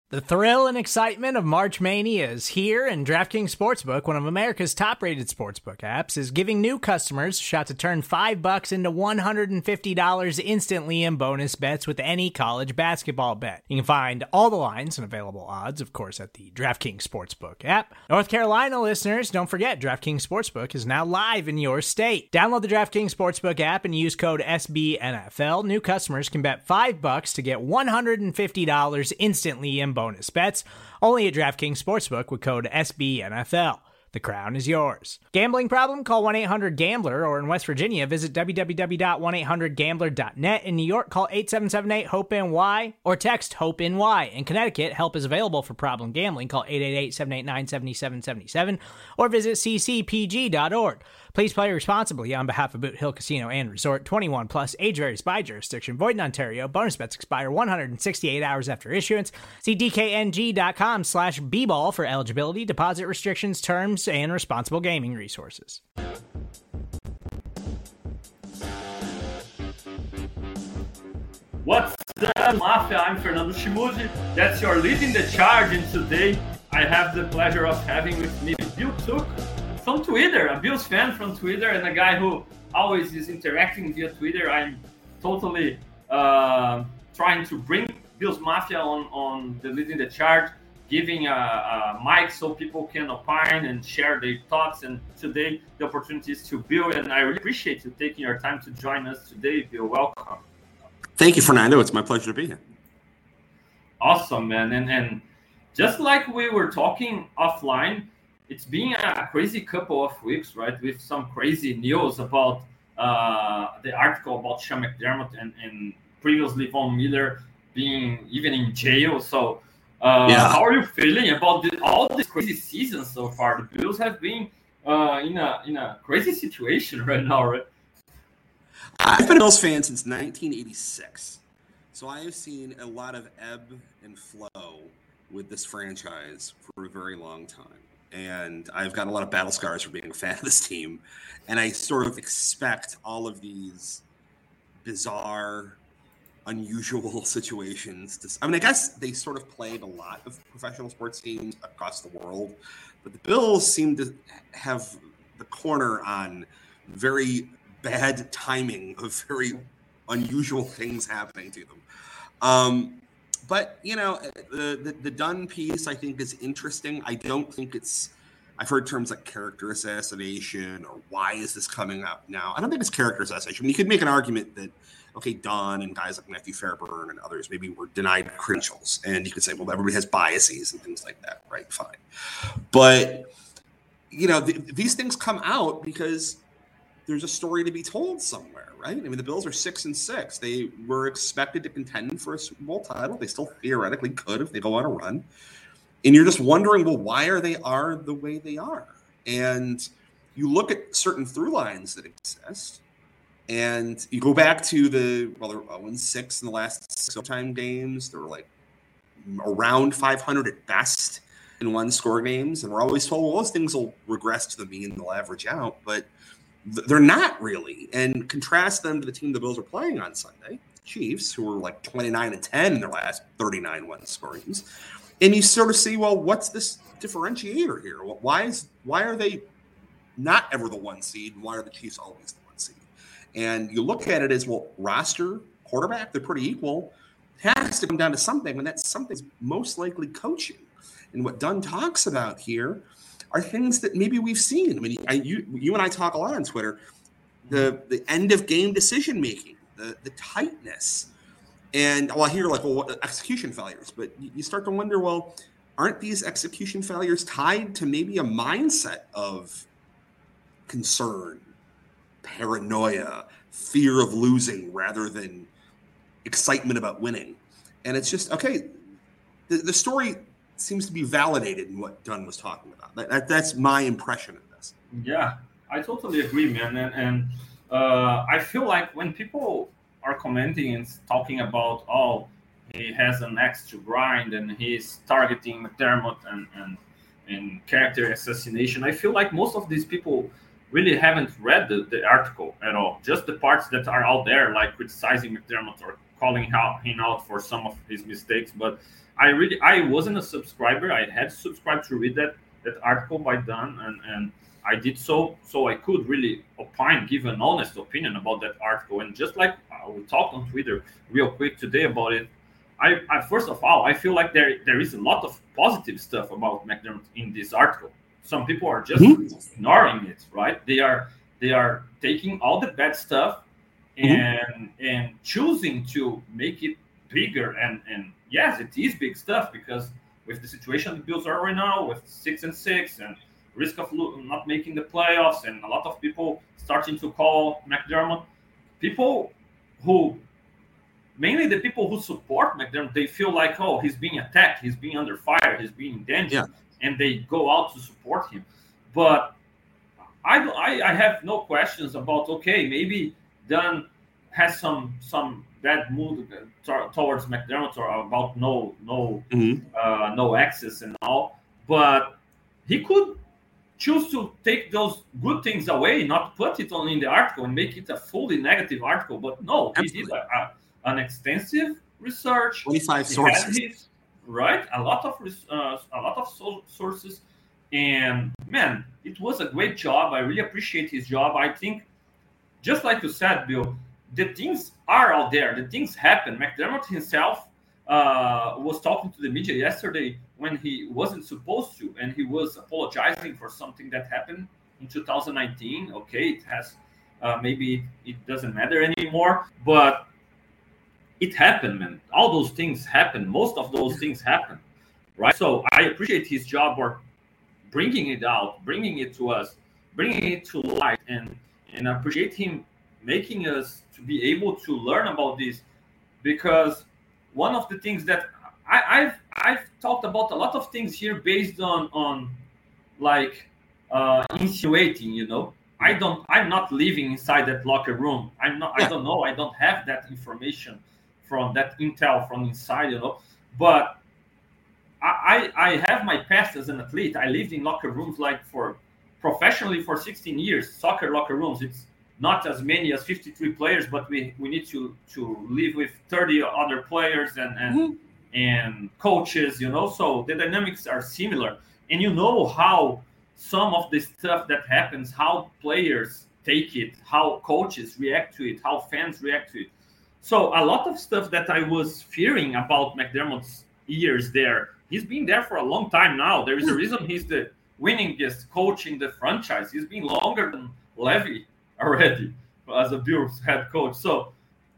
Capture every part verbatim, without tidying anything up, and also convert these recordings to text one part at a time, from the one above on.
The thrill and excitement of March Mania is here, and DraftKings Sportsbook, one of America's top-rated sportsbook apps, is giving new customers a shot to turn five bucks into one hundred fifty dollars instantly in bonus bets with any college basketball bet. You can find all the lines and available odds, of course, at the DraftKings Sportsbook app. North Carolina listeners, don't forget, DraftKings Sportsbook is now live in your state. Download the DraftKings Sportsbook app and use code S B N F L. New customers can bet five bucks to get one hundred fifty dollars instantly in bonus bets, only at DraftKings Sportsbook with code S B N F L. The crown is yours. Gambling problem? Call one eight hundred gambler, or in West Virginia, visit w w w dot one eight hundred gambler dot net. In New York, call eight seven seven eight hope N Y or text HOPE-NY. In Connecticut, help is available for problem gambling. Call eight eight eight, seven eight nine, seven seven seven seven or visit c c p g dot org. Please play responsibly on behalf of Boot Hill Casino and Resort. twenty-one plus, age varies by jurisdiction. Void in Ontario. Bonus bets expire one hundred sixty-eight hours after issuance. See d k n g dot com slash b ball for eligibility, deposit restrictions, terms, and responsible gaming resources. What's up, Mafia? I'm Fernando Shimuzi. That's your Leading the Charge, and today I have the pleasure of having with me Bill Took from Twitter, a Bills fan from Twitter, and a guy who always is interacting via Twitter. I'm totally uh, trying to bring Bills Mafia on, on the Leading the Charge, giving a, a mic so people can opine and share their thoughts. And today the opportunity is to Bill, and I really appreciate you taking your time to join us today, Bill. Welcome. Thank you, Fernando. It's my pleasure to be here. Awesome, man. And and just like we were talking offline, it's been a crazy couple of weeks, right? With some crazy news about uh, the article about Sean McDermott and, and previously Von Miller being even in jail. So uh, yeah. How are you feeling about the, all this crazy season so far? The Bills have been uh, in a in a crazy situation right now, right? I've been a Bills fan since nineteen eighty-six, so I have seen a lot of ebb and flow with this franchise for a very long time. And I've got a lot of battle scars for being a fan of this team. And I sort of expect all of these bizarre, unusual situations. To, I mean, I guess they sort of played a lot of professional sports teams across the world. But the Bills seem to have the corner on very bad timing of very unusual things happening to them. Um, But, you know, the, the the Dunn piece, I think, is interesting. I don't think it's – I've heard terms like character assassination or why is this coming up now. I don't think it's character assassination. I mean, you could make an argument that, okay, Dunn and guys like Matthew Fairburn and others maybe were denied credentials. And you could say, well, everybody has biases and things like that. Right, fine. But, you know, th- these things come out because there's a story to be told somewhere. Right? I mean, the Bills are six and six. They were expected to contend for a Super Bowl title. They still theoretically could if they go on a run. And you're just wondering, well, why are they are the way they are? And you look at certain through lines that exist, and you go back to the well, they're oh and six in the last six overtime games. They were like around five hundred at best in one score games, and we're always told, well, those things will regress to the mean, they'll average out, but they're not really. And contrast them to the team the Bills are playing on Sunday, Chiefs, who were like twenty-nine and ten in their last thirty-nine one-score games. And you sort of see, well, what's this differentiator here? Why is why are they not ever the one seed? And why are the Chiefs always the one seed? And you look at it as, well, roster, quarterback, they're pretty equal. It has to come down to something, and that something's most likely coaching. And what Dunn talks about here are things that maybe we've seen. I mean, I, you, you and I talk a lot on Twitter. The the end of game decision making, the the tightness, and well, I hear like, well, what, execution failures. But you, you start to wonder, well, aren't these execution failures tied to maybe a mindset of concern, paranoia, fear of losing, rather than excitement about winning? And it's just okay. The, the story seems to be validated in what Dunn was talking about. That, that, that's my impression of this. Yeah, I totally agree, man. And, and uh, I feel like when people are commenting and talking about, oh, he has an axe to grind and he's targeting McDermott and, and, and character assassination, I feel like most of these people really haven't read the, the article at all. Just the parts that are out there, like criticizing McDermott or calling out, him out for some of his mistakes. But I really, I wasn't a subscriber. I had to subscribe to read that that article by Don, and and I did so so I could really opine, give an honest opinion about that article. And just like uh, we talked on Twitter real quick today about it, I, I first of all, I feel like there there is a lot of positive stuff about McDermott in this article. Some people are just mm-hmm. ignoring it, right? They are they are taking all the bad stuff and mm-hmm. and choosing to make it bigger. And and yes, it is big stuff, because with the situation the Bills are right now, with six and six and risk of not making the playoffs, and a lot of people starting to call McDermott, people who, mainly the people who support McDermott, they feel like, oh, he's being attacked, he's being under fire, he's being in danger, yeah. and they go out to support him. But I, I, I have no questions about, okay, maybe Don has some some bad mood t- towards McDermott, or about no no mm-hmm. uh, no access and all, but he could choose to take those good things away, not put it on in the article and make it a fully negative article. But no, Absolutely. he did a, a, an extensive research. twenty-five sources, his, right? A lot of uh, a lot of so- sources, and man, it was a great job. I really appreciate his job. I think, just like you said, Bill, the things are out there. The things happen. McDermott himself uh, was talking to the media yesterday when he wasn't supposed to, and he was apologizing for something that happened in two thousand nineteen. Okay, it has uh, maybe it doesn't matter anymore, but it happened, man. All those things happen. Most of those things happen, right? So I appreciate his job or bringing it out, bringing it to us, bringing it to light, and and I appreciate him making us to be able to learn about this, because one of the things that I, I've I've talked about a lot of things here based on on like uh, insinuating, you know. I don't I'm not living inside that locker room. I'm not. Yeah. I don't know. I don't have that information from that intel from inside, you know. But I I have my past as an athlete. I lived in locker rooms like for professionally for sixteen years. Soccer locker rooms. It's not as many as fifty-three players, but we, we need to, to live with thirty other players and and, mm-hmm. and coaches, you know. So the dynamics are similar, and you know how some of the stuff that happens, how players take it, how coaches react to it, how fans react to it. So a lot of stuff that I was fearing about McDermott's years there, he's been there for a long time now. There is a reason he's the winningest coach in the franchise. He's been longer than Levy already as a Bills head coach. So,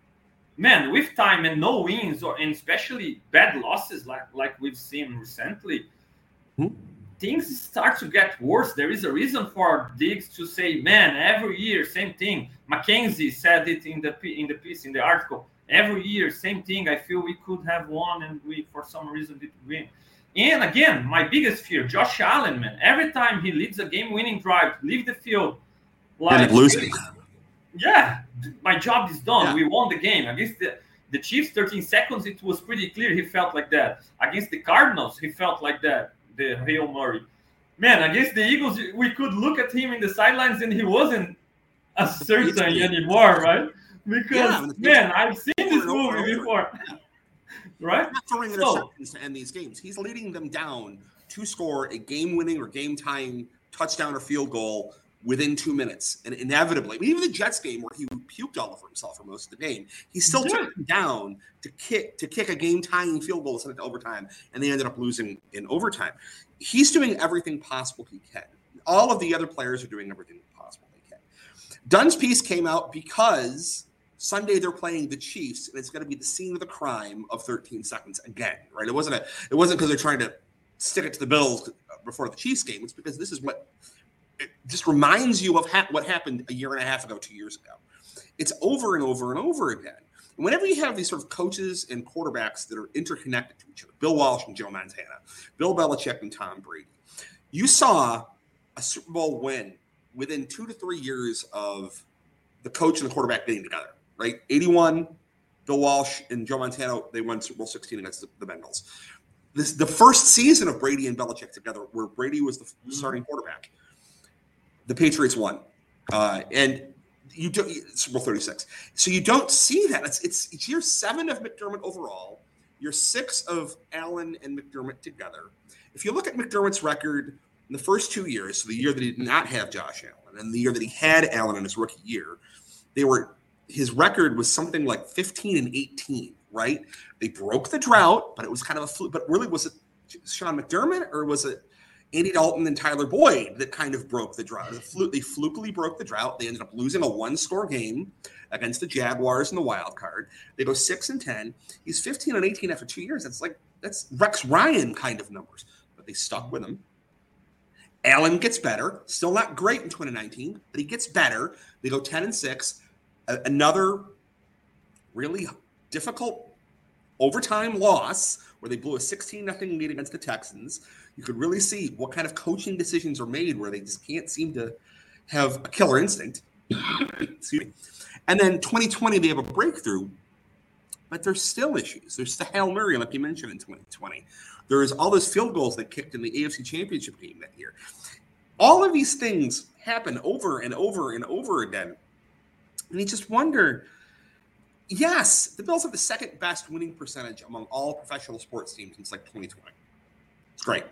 man, with time and no wins, or and especially bad losses like like we've seen recently, hmm? things start to get worse. There is a reason for Diggs to say, man, every year, same thing. Mackenzie said it in the in the piece, in the article. Every year, same thing. I feel we could have won, and we, for some reason, didn't win. And again, my biggest fear, Josh Allen, man. Every time he leads a game-winning drive, leave the field, like, losing. Yeah, my job is done. Yeah. We won the game. Against the, the Chiefs, thirteen seconds, it was pretty clear he felt like that. Against the Cardinals, he felt like that, the Hail Murray. Man, against the Eagles, we could look at him in the sidelines and he wasn't as certain anymore, right? Because, yeah, man, I've seen this movie before. Right? He's not throwing interceptions so, to end these games. He's leading them down to score a game-winning or game-tying touchdown or field goal within two minutes. And inevitably, I mean, even the Jets game where he puked all over himself for most of the game, he still yeah. took them down to kick to kick a game-tying field goal, send it to overtime, and they ended up losing in overtime. He's doing everything possible he can. All of the other players are doing everything possible they can. Dunn's piece came out because Sunday they're playing the Chiefs, and it's going to be the scene of the crime of thirteen seconds again, right? It wasn't a, it wasn't because they're trying to stick it to the Bills before the Chiefs game. It's because this is what it just reminds you of ha- what happened a year and a half ago, two years ago. It's over and over and over again. And whenever you have these sort of coaches and quarterbacks that are interconnected to each other, Bill Walsh and Joe Montana, Bill Belichick and Tom Brady, you saw a Super Bowl win within two to three years of the coach and the quarterback getting together. Right, eighty-one, Bill Walsh and Joe Montana, they won Super Bowl sixteen against the, the Bengals. This the first season of Brady and Belichick together, where Brady was the mm-hmm. starting quarterback. The Patriots won. Uh, and you do Super Bowl thirty-six. So you don't see that. It's, it's it's year seven of McDermott overall, year six of Allen and McDermott together. If you look at McDermott's record in the first two years, so the year that he did not have Josh Allen and the year that he had Allen in his rookie year, they were his record was something like fifteen and eighteen, right? They broke the drought, but it was kind of a fluke. But really, was it Sean McDermott or was it Andy Dalton and Tyler Boyd that kind of broke the drought? The fluke, they flukily broke the drought. They ended up losing a one-score game against the Jaguars in the wild card. They go six and ten. He's fifteen and eighteen after two years. That's like that's Rex Ryan kind of numbers. But they stuck with him. Allen gets better. Still not great in twenty nineteen, but he gets better. They go ten and six. A- another really difficult overtime loss where they blew a sixteen nothing lead against the Texans. You could really see what kind of coaching decisions are made where they just can't seem to have a killer instinct. Excuse me. And then twenty twenty, they have a breakthrough, but there's still issues. There's the Hail Mary, like you mentioned, in twenty twenty. There's all those field goals they kicked in the A F C Championship game that year. All of these things happen over and over and over again. And you just wonder, yes, the Bills have the second best winning percentage among all professional sports teams since like twenty twenty. It's great.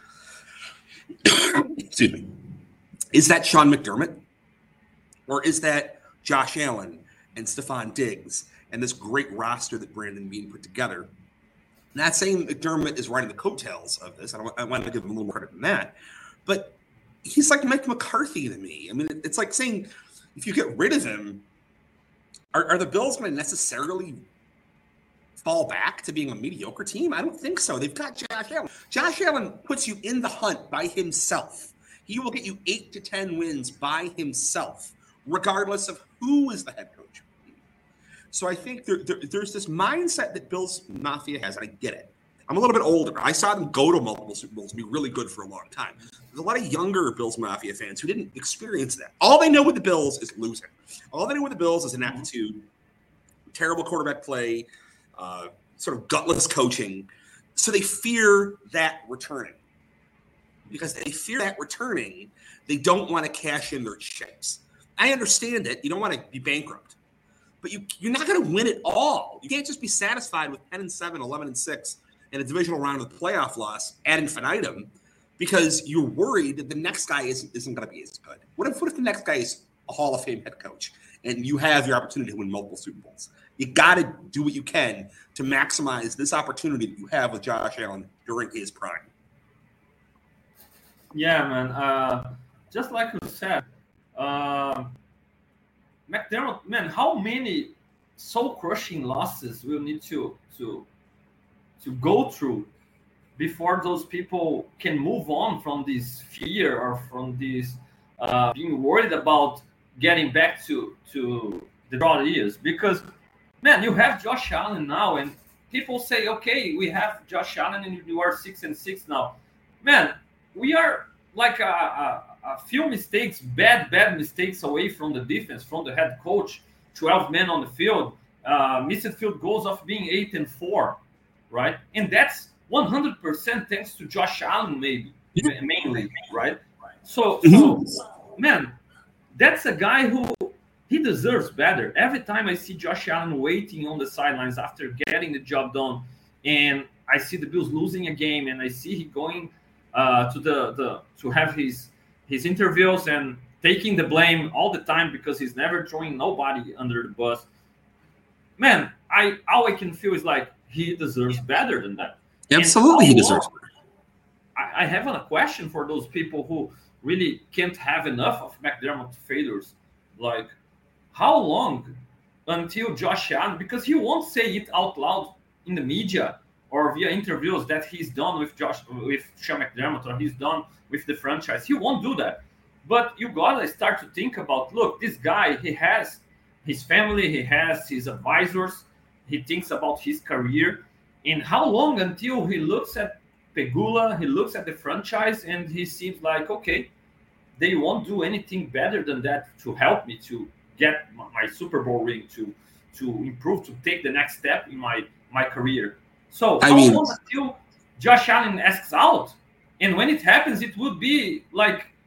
Excuse me. Is that Sean McDermott? Or is that Josh Allen and Stephon Diggs and this great roster that Brandon Beane put together? Not saying McDermott is riding the coattails of this. I, don't, I want to give him a little more credit than that. But he's like Mike McCarthy to me. I mean, it's like saying if you get rid of him, are, are the Bills going to necessarily fall back to being a mediocre team? I don't think so. They've got Josh Allen. Josh Allen puts you in the hunt by himself. He will get you eight to ten wins by himself, regardless of who is the head coach. So I think there, there, there's this mindset that Bills Mafia has, and I get it. I'm a little bit older. I saw them go to multiple Super Bowls and be really good for a long time. There's a lot of younger Bills Mafia fans who didn't experience that. All they know with the Bills is losing. All they know with the Bills is inaptitude, terrible quarterback play, uh, sort of gutless coaching. So they fear that returning. Because they fear that returning, they don't want to cash in their chips. I understand it. You don't want to be bankrupt. But you, you're not going to win it all. You can't just be satisfied with ten and seven, eleven and six, and a divisional round of the playoff loss ad infinitum because you're worried that the next guy isn't, isn't going to be as good. What if, what if the next guy is a Hall of Fame head coach and you have your opportunity to win multiple Super Bowls? You got to do what you can to maximize this opportunity that you have with Josh Allen during his prime. Yeah, man. Uh, just like you said, uh, McDermott, man, how many soul-crushing losses will need to to to go through before those people can move on from this fear or from this uh, being worried about getting back to to the draw years? Because, man, you have Josh Allen now, and people say, okay, we have Josh Allen and you are six and six now. Man, we are like a, a, a few mistakes, bad, bad mistakes away from the defense, from the head coach, twelve men on the field, uh, missed field goals of being eight and four, right? And that's one hundred percent thanks to Josh Allen, maybe, mainly, right? So, so, man, that's a guy who, he deserves better. Every time I see Josh Allen waiting on the sidelines after getting the job done, and I see the Bills losing a game, and I see he going uh, to the, the to have his his interviews and taking the blame all the time because he's never throwing nobody under the bus. Man, I all I can feel is like he deserves better than that. Absolutely, he deserves better. I, I have a question for those people who really can't have enough of McDermott failures. Like, how long until Josh Allen, because he won't say it out loud in the media or via interviews that he's done with Josh, with Sean McDermott, or he's done with the franchise. He won't do that. But you gotta start to think about, look, this guy, he has his family, he has his advisors, he thinks about his career. And how long until he looks at Pegula, he looks at the franchise, and he seems like, okay, they won't do anything better than that to help me to get my Super Bowl ring, to to improve, to take the next step in my, my career. So I how mean, long until Josh Allen asks out? And when it happens, it would be like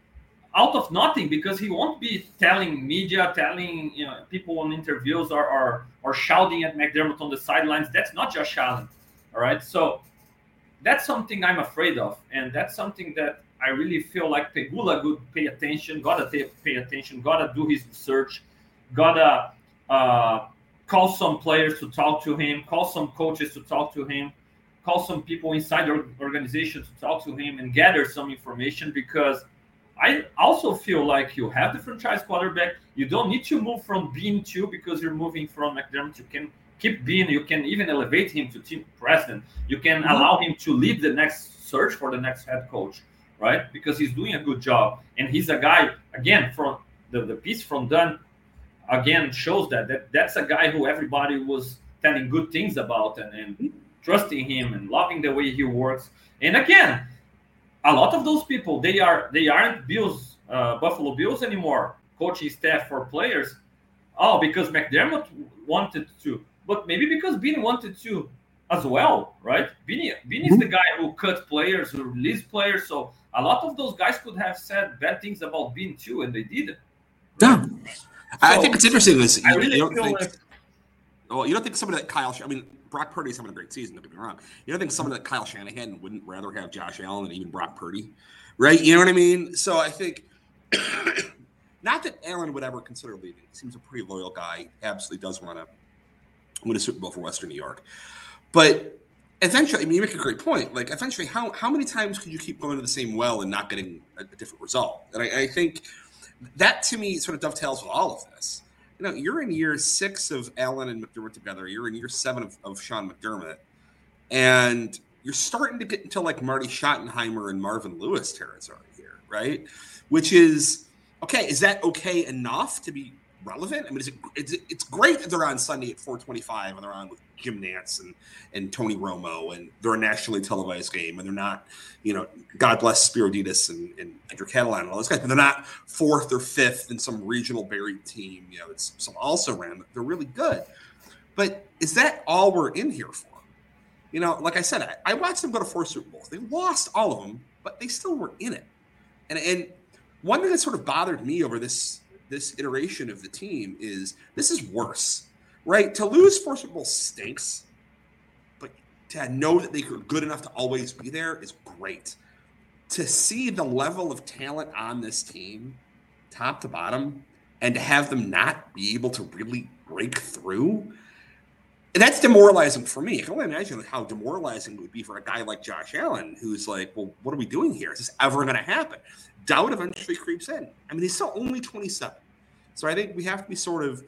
out of nothing, because he won't be telling media, telling you know people on interviews, or or, or shouting at McDermott on the sidelines. That's not Josh Allen, all right? So that's something I'm afraid of, and that's something that I really feel like Pegula would pay attention, gotta pay, pay attention, gotta do his research, gotta uh, call some players to talk to him, call some coaches to talk to him, call some people inside the organization to talk to him and gather some information, because I also feel like you have the franchise quarterback. You don't need to move from being two because you're moving from McDermott. You can keep being, you can even elevate him to team president. You can mm-hmm. allow him to lead the next search for the next head coach, right? Because he's doing a good job. And he's a guy, again, from the, the piece from Dunn, again, shows that, that that's a guy who everybody was telling good things about and, and trusting him and loving the way he works. And again, a lot of those people, they are they aren't Bills, uh, Buffalo Bills anymore, coaching staff for players. Oh, because McDermott wanted to, but maybe because Beane wanted to as well, right? Beane, Beane mm-hmm. is the guy who cut players, who released players. So a lot of those guys could have said bad things about Beane too, and they didn't. Yeah, so, I think it's interesting. Is I you, really you don't feel think, like. Well, you don't think somebody like Kyle? I mean, Brock Purdy's having a great season. Don't get me wrong. You don't think somebody like Kyle Shanahan wouldn't rather have Josh Allen than even Brock Purdy, right? You know what I mean? So I think, not that Allen would ever consider leaving. He seems a pretty loyal guy. Absolutely does want to win a Super Bowl for Western New York. But eventually, I mean, you make a great point. Like, eventually, how how many times could you keep going to the same well and not getting a, a different result? And I, I think that, to me, sort of dovetails with all of this. You know, you're in year six of Allen and McDermott together. You're in year seven of, of Sean McDermott. And you're starting to get into, like, Marty Schottenheimer and Marvin Lewis territory here, right? Which is, okay, is that okay enough to be relevant? I mean, is it, it's, it's great that they're on Sunday at four twenty-five and they're on with Jim Nantz and, and Tony Romo, and they're a nationally televised game, and they're not, you know, God bless Spiriditas and, and Andrew Catalan and all those guys, but they're not fourth or fifth in some regional buried team, you know, it's some also ran. They're really good. But is that all we're in here for? You know, like I said, I, I watched them go to four Super Bowls. They lost all of them, but they still were in it. And and one thing that sort of bothered me over this this iteration of the team is this is worse, right? To lose four Super Bowls stinks, but to know that they were good enough to always be there is great. To see the level of talent on this team, top to bottom, and to have them not be able to really break through, that's demoralizing for me. I can only imagine how demoralizing it would be for a guy like Josh Allen, who's like, well, what are we doing here? Is this ever going to happen? Doubt eventually creeps in. I mean, he's still only twenty-seven. So I think we have to be sort of,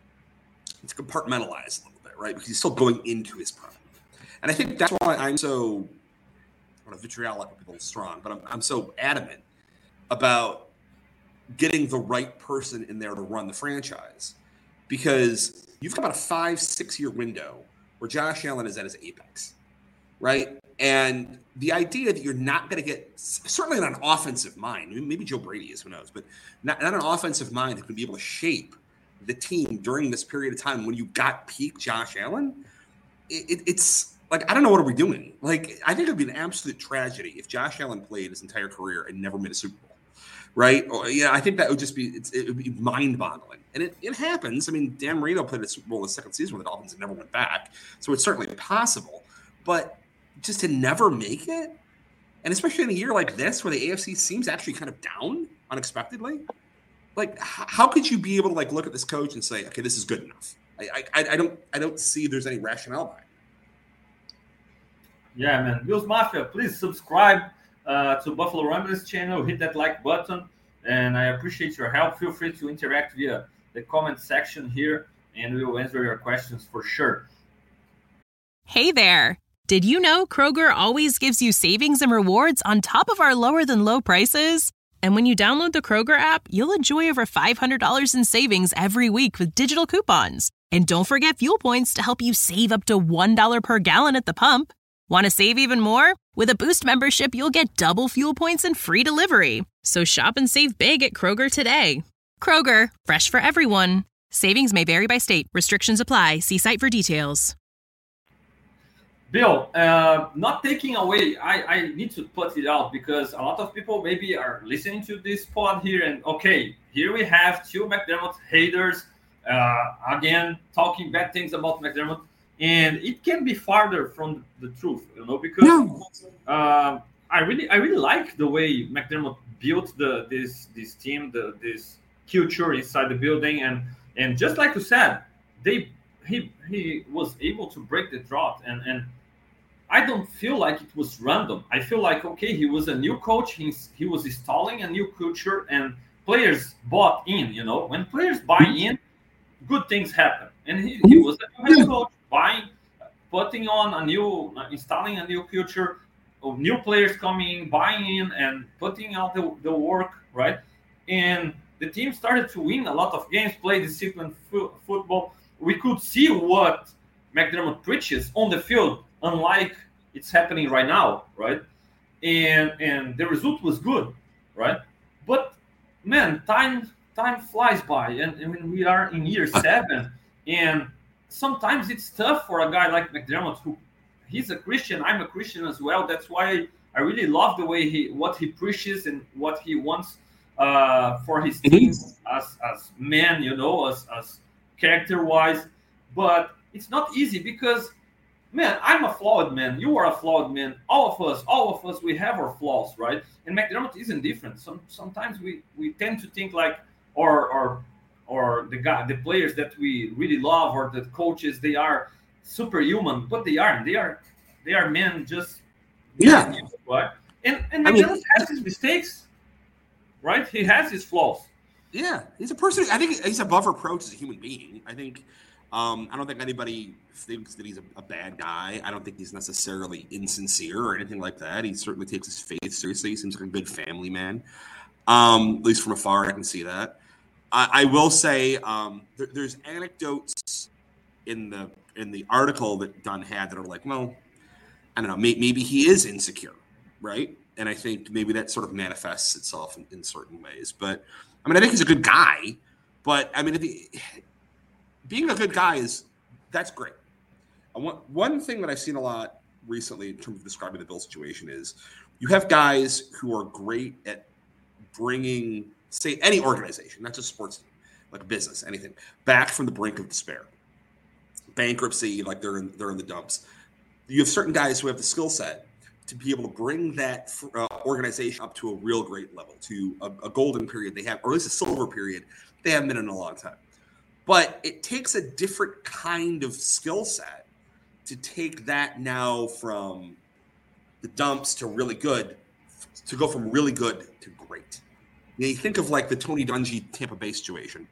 it's compartmentalized a little bit, right? Because he's still going into his prime. And I think that's why I'm so, I don't know, vitriolic would be a little strong, but I'm, I'm so adamant about getting the right person in there to run the franchise. Because you've got about a five, six-year window where Josh Allen is at his apex, right? And the idea that you're not going to get, certainly not an offensive mind, maybe Joe Brady is, who knows, but not, not an offensive mind that can be able to shape the team during this period of time when you got peak Josh Allen. It, it, it's like, I don't know, what are we doing? Like, I think it would be an absolute tragedy if Josh Allen played his entire career and never made a Super Bowl, right? Or, yeah, I think that would just be, it's, it would be mind-boggling. And it, it happens. I mean, Dan Marino played a Super Bowl in the second season with the Dolphins and never went back. So it's certainly possible. But just to never make it, and especially in a year like this where the A F C seems actually kind of down unexpectedly, like, how could you be able to, like, look at this coach and say, okay, this is good enough? I I, I don't I don't see there's any rationale behind it. Yeah, man. Bills Mafia, please subscribe uh, to Buffalo Rumblings channel. Hit that like button, and I appreciate your help. Feel free to interact via the comment section here, and we will answer your questions for sure. Hey there. Did you know Kroger always gives you savings and rewards on top of our lower than low prices? And when you download the Kroger app, you'll enjoy over five hundred dollars in savings every week with digital coupons. And don't forget fuel points to help you save up to one dollar per gallon at the pump. Want to save even more? With a Boost membership, you'll get double fuel points and free delivery. So shop and save big at Kroger today. Kroger, fresh for everyone. Savings may vary by state. Restrictions apply. See site for details. Bill, uh, not taking away, I, I need to put it out because a lot of people maybe are listening to this pod here and okay, here we have two McDermott haters, uh, again, talking bad things about McDermott, and it can be farther from the truth, you know, because No. uh, I really I really like the way McDermott built the this this team, the this culture inside the building, and and just like you said, they he he was able to break the drought, and and I don't feel like it was random. I feel like okay, he was a new coach. He's he was installing a new culture, and players bought in. You know, when players buy in, good things happen. And he, he was a new head coach, buying, putting on a new, installing a new culture of new players coming in, buying in, and putting out the, the work, right? And the team started to win a lot of games, play disciplined fo- football. We could see what McDermott preaches on the field, unlike it's happening right now, right? And and the result was good, right? But man, time time flies by, and I mean we are in year seven, and sometimes it's tough for a guy like McDermott, who he's a Christian. I'm a Christian as well. That's why I really love the way he what he preaches and what he wants uh, for his team as as men, you know, as as character wise. But it's not easy because, man, I'm a flawed man. You are a flawed man. All of us, all of us, we have our flaws, right? And McDermott isn't different. Some sometimes we, we tend to think like, or or or the guy, the players that we really love, or the coaches, they are superhuman, but they aren't. They are they are men just Yeah. right. And and I mean- McDermott has his mistakes, right? He has his flaws. Yeah, he's a person. I think he's above reproach as a human being. I think. Um, I don't think anybody thinks that he's a, a bad guy. I don't think he's necessarily insincere or anything like that. He certainly takes his faith seriously. He seems like a good family man. Um, at least from afar, I can see that. I, I will say um, there, there's anecdotes in the in the article that Dunn had that are like, well, I don't know, may, maybe he is insecure, right? And I think maybe that sort of manifests itself in, in certain ways. But I mean, I think he's a good guy. But I mean, if he, being a good guy is that's great. I want, one thing that I've seen a lot recently in terms of describing the Bill situation is you have guys who are great at bringing, say, any organization, not just sports team, like a business, anything, back from the brink of despair, bankruptcy, like they're in, they're in the dumps. You have certain guys who have the skill set to be able to bring that uh, organization up to a real great level, to a, a golden period they have, or at least a silver period they haven't been in a long time. But it takes a different kind of skill set to take that now from the dumps to really good, to go from really good to great. You know, you think of like the Tony Dungy Tampa Bay situation.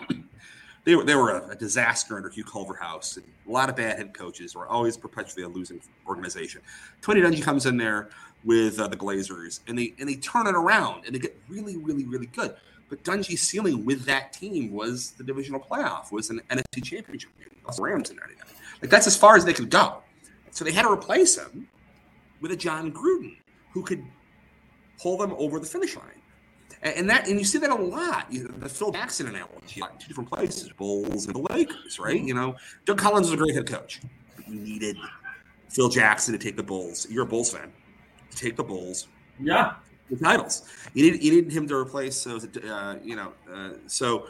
They were they were a, a disaster under Hugh Culverhouse. And a lot of bad head coaches were always perpetually a losing organization. Tony Dungy comes in there with uh, the Glazers, and they and they turn it around, and they get really, really, really good. But Dungy's ceiling with that team was the divisional playoff, was an N F C championship game. The Rams in ninety-nine. Like that's as far as they could go. So they had to replace him with a John Gruden who could pull them over the finish line. And, and that and you see that a lot. You know, the Phil Jackson analogy in two different places, Bulls and the Lakers, right? You know, Doug Collins was a great head coach. But you needed Phil Jackson to take the Bulls. You're a Bulls fan. To take the Bulls. Yeah. The titles. You need you need him to replace. Uh, you know, uh, so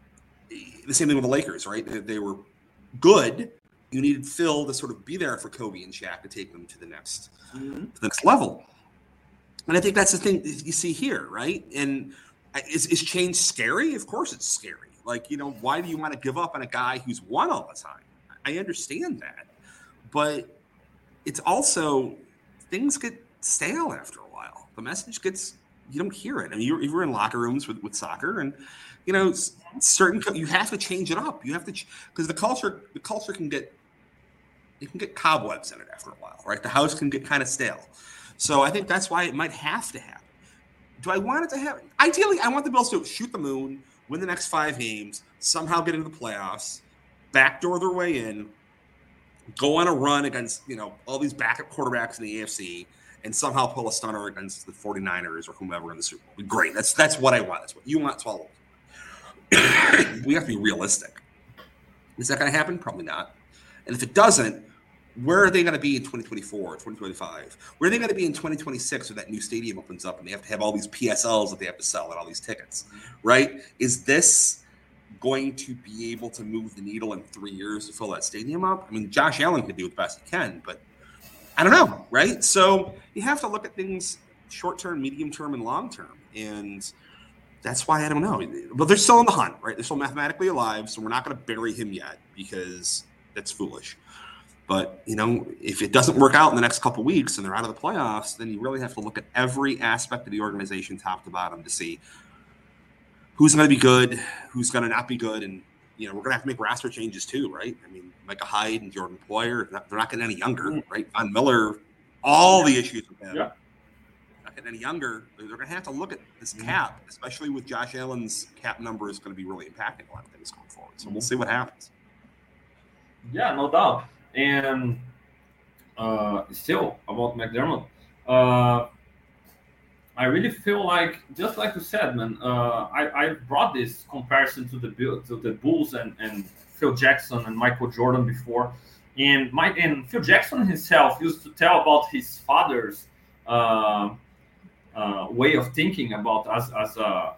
the same thing with the Lakers, right? They, they were good. You needed Phil to sort of be there for Kobe and Shaq to take them to the next, mm-hmm. to the next level. And I think that's the thing you see here, right? And is is change scary? Of course, it's scary. Like, you know, why do you want to give up on a guy who's won all the time? I understand that, but it's also things get stale after a while. The message gets, you don't hear it. I mean, you're, you're in locker rooms with, with soccer, and you know, certain you have to change it up. You have to because the culture the culture can get it can get cobwebs in it after a while, right? The house can get kind of stale. So I think that's why it might have to happen. Do I want it to happen? Ideally, I want the Bills to shoot the moon, win the next five games, somehow get into the playoffs, backdoor their way in, go on a run against, you know, all these backup quarterbacks in the A F C, and somehow pull a stunner against the 49ers or whomever in the Super Bowl. Great. That's that's what I want. That's what you want. Swallow. We have to be realistic. Is that going to happen? Probably not. And if it doesn't, where are they going to be in twenty twenty-four, twenty twenty-five? Where are they going to be in twenty twenty-six when that new stadium opens up and they have to have all these P S Ls that they have to sell and all these tickets, right? Is this going to be able to move the needle in three years to fill that stadium up? I mean, Josh Allen can do the best he can, but I don't know, right? So you have to look at things short-term, medium-term, and long-term, and that's why I don't know. But they're still in the hunt, right? They're still mathematically alive, so we're not going to bury him yet because that's foolish. But, you know, if it doesn't work out in the next couple of weeks and they're out of the playoffs, then you really have to look at every aspect of the organization top to bottom to see who's going to be good, who's going to not be good. And, you know, we're going to have to make roster changes too, right? I mean, Micah Hyde and Jordan Poyer, they're not getting any younger, right? Von Miller, all the issues with him. Yeah. Not getting any younger. They're going to have to look at this cap, especially with Josh Allen's cap number is going to be really impacting a lot of things going forward. So we'll see what happens. Yeah, no doubt. And uh, still about McDermott, uh, I really feel like, just like you said, man, uh, I, I brought this comparison to the to the Bulls and, and Phil Jackson and Michael Jordan before. And Mike and Phil Jackson himself used to tell about his father's uh, uh, way of thinking about as as a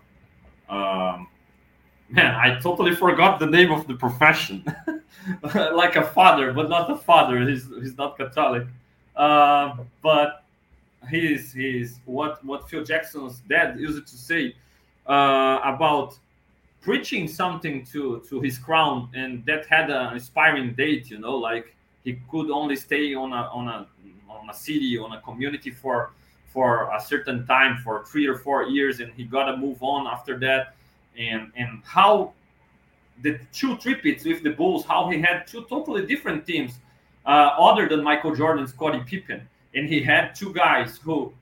um, man. I totally forgot the name of the profession. Like a father, but not a father. He's he's not Catholic, uh, but he's he's what what Phil Jackson's dad used to say uh, about preaching something to to his crown, and that had an inspiring date. You know, like he could only stay on a on a on a city, on a community for for a certain time, for three or four years, and he got to move on after that. And and how the two tripits with the Bulls, how he had two totally different teams, uh, other than Michael Jordan and Scottie Pippen, and he had two guys who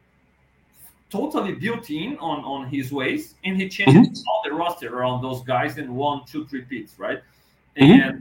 totally built in on, on his ways, and he changed mm-hmm. all the roster around those guys and won two tripits, right? Mm-hmm. And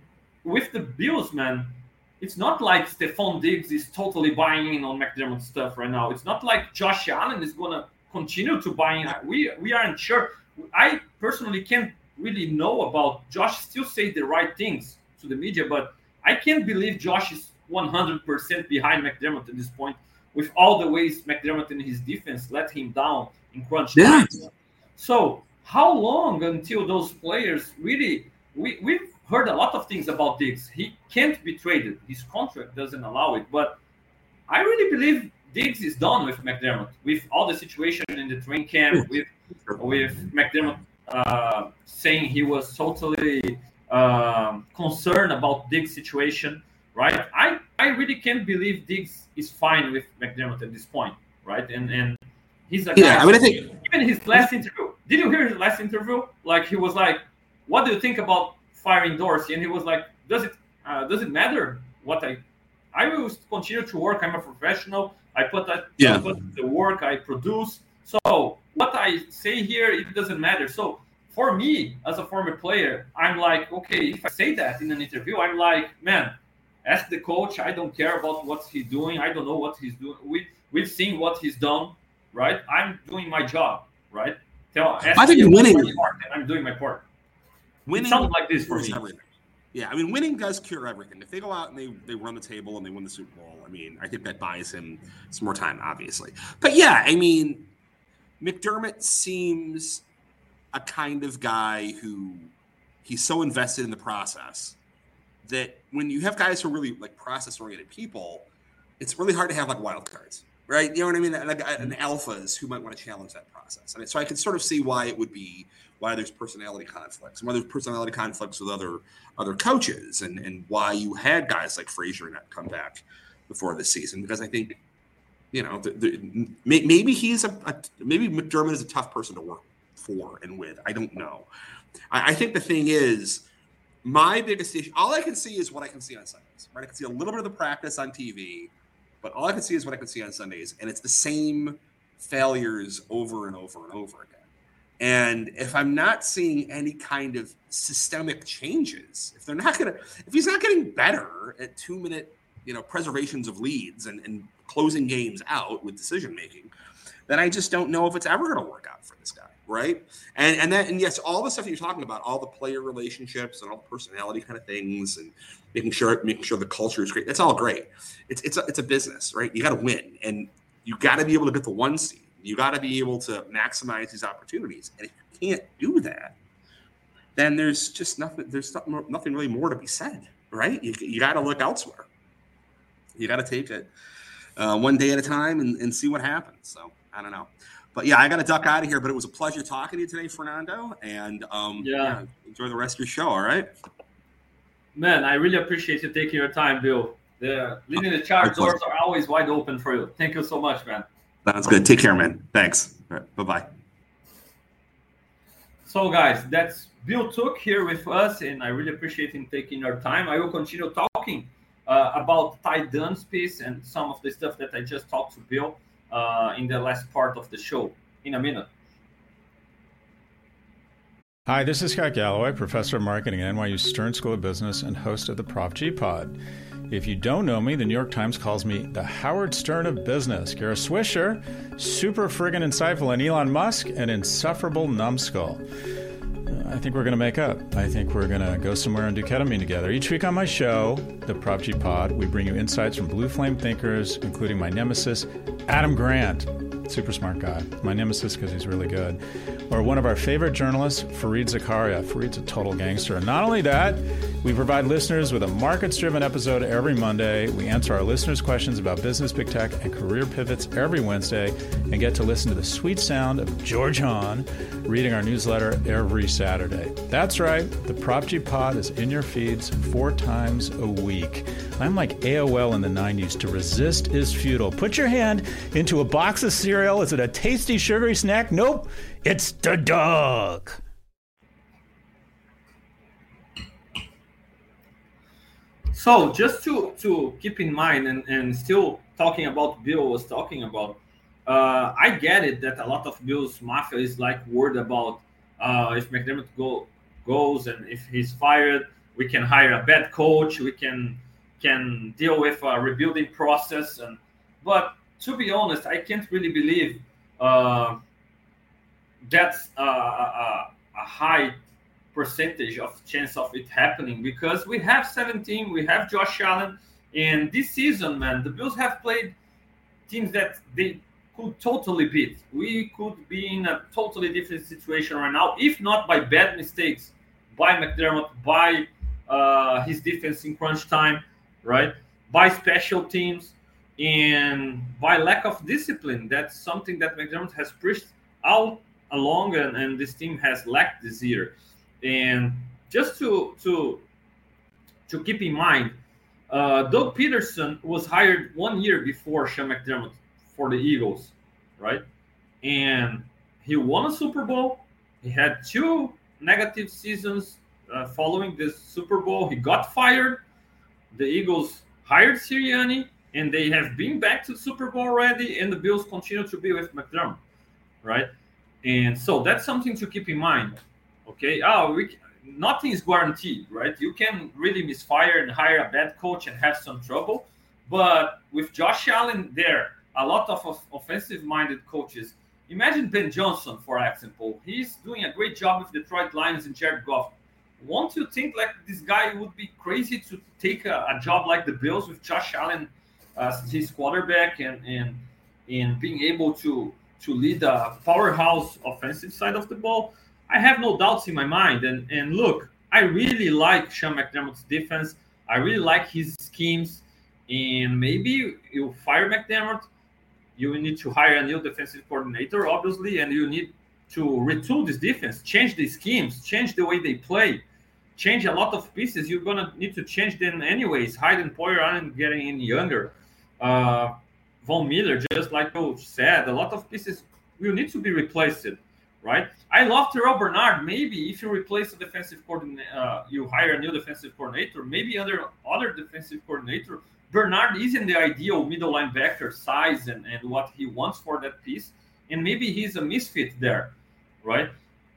with the Bills, man, it's not like Stephon Diggs is totally buying in on McDermott's stuff right now. It's not like Josh Allen is going to continue to buy in. We we aren't sure. I personally can't really know about Josh. Still say the right things to the media, but I can't believe Josh is one hundred percent behind McDermott at this point, with all the ways McDermott and his defense let him down in crunch time. Yeah. So how long until those players really, we, we've heard a lot of things about Diggs. He can't be traded. His contract doesn't allow it, but I really believe Diggs is done with McDermott, with all the situation in the training camp, with, with McDermott Uh, saying he was totally uh, concerned about Diggs' situation, right? I, I really can't believe Diggs is fine with McDermott at this point, right? And and he's a guy. Yeah, I mean, I think even his last interview. Did you hear his last interview? Like he was like, "What do you think about firing Dorsey?" And he was like, "Does it uh, does it matter what I? I will continue to work. I'm a professional. I put that yeah. I put the work. I produce. So what I say here, it doesn't matter." So for me, as a former player, I'm like, okay, if I say that in an interview, I'm like, man, ask the coach. I don't care about what he's doing. I don't know what he's doing. We, we've seen what he's done, right? I'm doing my job, right? Tell, ask I think me winning. My part, and I'm doing my part. Winning it sounds like this for me. Everything. Yeah, I mean, winning does cure everything. If they go out and they, they run the table and they win the Super Bowl, I mean, I think that buys him some more time, obviously. But yeah, I mean, McDermott seems a kind of guy who he's so invested in the process that when you have guys who are really like process-oriented people, it's really hard to have like wild cards, right? You know what I mean? Like an alphas who might want to challenge that process. I mean, so I can sort of see why it would be why there's personality conflicts and why there's personality conflicts with other other coaches, and, and why you had guys like Frazier not come back before this season, because I think, you know, the, the, maybe he's a, a maybe McDermott is a tough person to work for and with. I don't know. I, I think the thing is, my biggest issue, all I can see is what I can see on Sundays, right? I can see a little bit of the practice on T V, but all I can see is what I can see on Sundays, and it's the same failures over and over and over again. And if I'm not seeing any kind of systemic changes, if they're not going to, if he's not getting better at two minute, you know, preservations of leads and, and closing games out with decision making, then I just don't know if it's ever going to work out for this guy. right? And and that and yes, all the stuff that you're talking about, all the player relationships and all the personality kind of things, and making sure making sure the culture is great. That's all great. It's it's a, it's a business, right? You got to win, and you got to be able to get the one seed. You got to be able to maximize these opportunities. And if you can't do that, then there's just nothing. There's nothing, nothing really more to be said, right? You you got to look elsewhere. You got to take it uh, one day at a time and, and see what happens. So I don't know. But yeah, I got to duck out of here. But it was a pleasure talking to you today, Fernando. And um, yeah. yeah, enjoy the rest of your show. All right, man. I really appreciate you taking your time, Bill. The leading the charge doors are always wide open for you. Thank you so much, man. Sounds good. Take care, man. Thanks. All right, bye bye. So, guys, that's Bill Took here with us, and I really appreciate him taking your time. I will continue talking uh, about Ty Dunn's piece and some of the stuff that I just talked to Bill uh, in the last part of the show in a minute. Hi, this is Scott Galloway, professor of marketing at N Y U Stern School of Business and host of the Prop G Pod. If you don't know me, the New York Times calls me the Howard Stern of business. Kara Swisher, super friggin' insightful, and Elon Musk, an insufferable numbskull. I think we're going to make up. I think we're going to go somewhere and do ketamine together. Each week on my show, the Prop G Pod, we bring you insights from blue flame thinkers, including my nemesis, Adam Grant. Super smart guy. My nemesis because he's really good. Or one of our favorite journalists, Fareed Zakaria. Fareed's a total gangster. And not only that, we provide listeners with a markets-driven episode every Monday. We answer our listeners' questions about business, big tech, and career pivots every Wednesday, and get to listen to the sweet sound of George Hahn reading our newsletter every Saturday. That's right. The Prop G Pod is in your feeds four times a week. I'm like A O L in the nineties. To resist is futile. Put your hand into a box of cereal. Is it a tasty, sugary snack? Nope. It's the dog. So just to, to keep in mind, and, and still talking about Bill was talking about, uh, I get it that a lot of Bill's mafia is like worried about uh, if McDermott go, goes and if he's fired, we can hire a bad coach, we can can deal with a rebuilding process. And but to be honest, I can't really believe uh, that's a, a, a high percentage of chance of it happening, because we have seventeen, we have Josh Allen, and this season, man, the Bills have played teams that they could totally beat. We could be in a totally different situation right now, if not by bad mistakes by McDermott, by uh, his defense in crunch time, right? By special teams, and by lack of discipline. That's something that McDermott has preached all along, and, and this team has lacked this year. And just to to to keep in mind, uh, Doug Peterson was hired one year before Sean McDermott for the Eagles, right? And he won a Super Bowl. He had two negative seasons uh, following this Super Bowl. He got fired. The Eagles hired Sirianni, and they have been back to the Super Bowl already, and the Bills continue to be with McDermott, right? And so that's something to keep in mind. Okay, oh, we, nothing is guaranteed, right? You can really misfire and hire a bad coach and have some trouble. But with Josh Allen there, a lot of, of offensive-minded coaches. Imagine Ben Johnson, for example. He's doing a great job with Detroit Lions and Jared Goff. Won't you think like this guy would be crazy to take a, a job like the Bills with Josh Allen as his quarterback and and and being able to to lead a powerhouse offensive side of the ball? I have no doubts in my mind. And and look, I really like Sean McDermott's defense. I really like his schemes. And maybe you fire McDermott, you need to hire a new defensive coordinator, obviously, and you need to retool this defense, change the schemes, change the way they play, change a lot of pieces. You're going to need to change them anyways. Hayden Poyer aren't getting any younger. Uh, Von Miller, just like Coach said, a lot of pieces will need to be replaced, right? I love Terrell Bernard. Maybe if you replace the defensive coordinator, uh, you hire a new defensive coordinator, maybe under other defensive coordinator, Bernard isn't the ideal middle linebacker size and, and what he wants for that piece. And maybe he's a misfit there, right?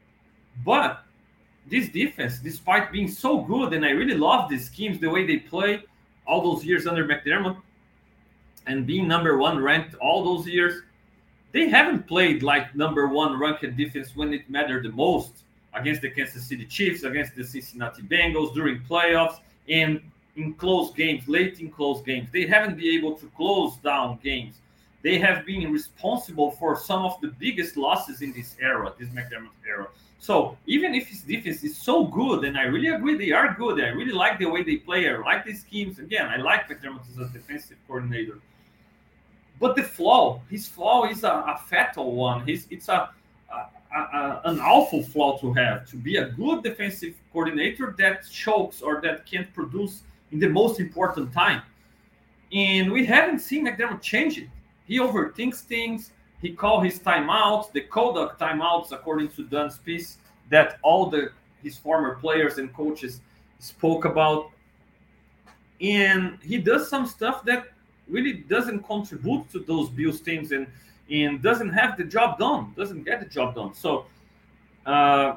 But this defense, despite being so good, and I really love these schemes, the way they play all those years under McDermott and being number one ranked all those years, they haven't played like number one ranked defense when it mattered the most against the Kansas City Chiefs, against the Cincinnati Bengals during playoffs, and in close games, late in close games. They haven't been able to close down games. They have been responsible for some of the biggest losses in this era, this McDermott era. So even if his defense is so good, and I really agree they are good, I really like the way they play, I like the schemes. Again, I like McDermott as a defensive coordinator. But the flaw, his flaw is a, a fatal one. He's, it's a, a, a an awful flaw to have, to be a good defensive coordinator that chokes or that can't produce in the most important time. And we haven't seen McDermott change it. He overthinks things. He calls his timeouts, the Kodak timeouts, according to Dunn's piece, that all the his former players and coaches spoke about. And he does some stuff that really doesn't contribute to those Bills teams and, and doesn't have the job done, doesn't get the job done. So uh,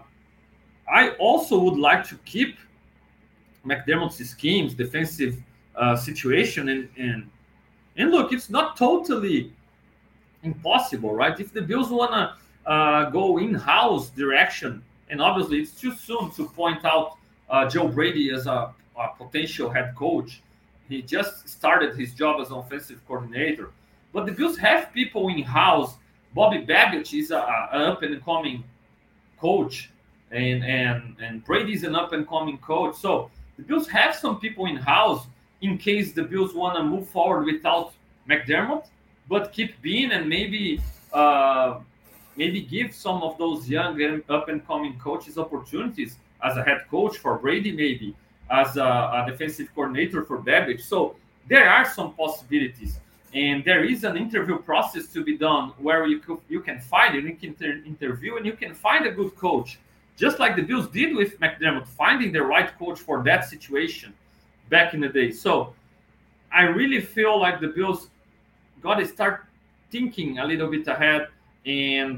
I also would like to keep McDermott's schemes, defensive uh, situation. And, and, and look, it's not totally impossible, right? If the Bills want to uh, go in-house direction, and obviously it's too soon to point out uh, Joe Brady as a, a potential head coach. He just started his job as an offensive coordinator. But the Bills have people in-house. Bobby Babbitt is an up-and-coming coach, and, and, and Brady's an up-and-coming coach. So the Bills have some people in-house in case the Bills want to move forward without McDermott, but keep being and maybe uh, maybe give some of those young and up-and-coming coaches opportunities as a head coach for Brady, maybe as a, a defensive coordinator for Babbitt. So there are some possibilities, and there is an interview process to be done where you could, you can find it, you can inter- interview, and you can find a good coach, just like the Bills did with McDermott, finding the right coach for that situation back in the day. So I really feel like the Bills got to start thinking a little bit ahead, and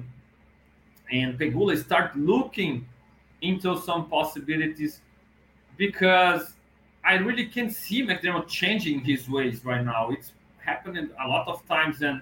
and Pegula start looking into some possibilities, because I really can't see McDermott changing his ways right now. It's happening a lot of times, and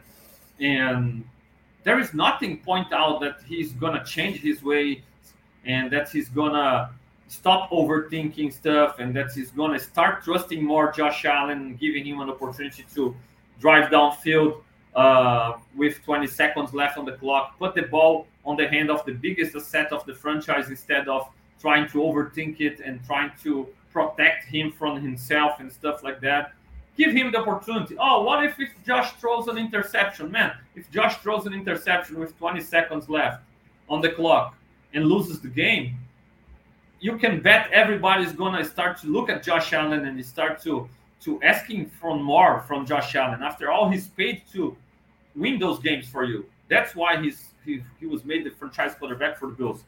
and there is nothing point out that he's gonna change his way, and that he's gonna stop overthinking stuff, and that he's gonna start trusting more Josh Allen, giving him an opportunity to drive downfield uh, with twenty seconds left on the clock, put the ball on the hand of the biggest asset of the franchise instead of trying to overthink it and trying to protect him from himself and stuff like that. Give him the opportunity. Oh, what if, if Josh throws an interception? Man, if Josh throws an interception with twenty seconds left on the clock and loses the game, you can bet everybody's going to start to look at Josh Allen and start to to asking for more from Josh Allen. After all, he's paid to win those games for you. That's why he's he, he was made the franchise quarterback for the Bills.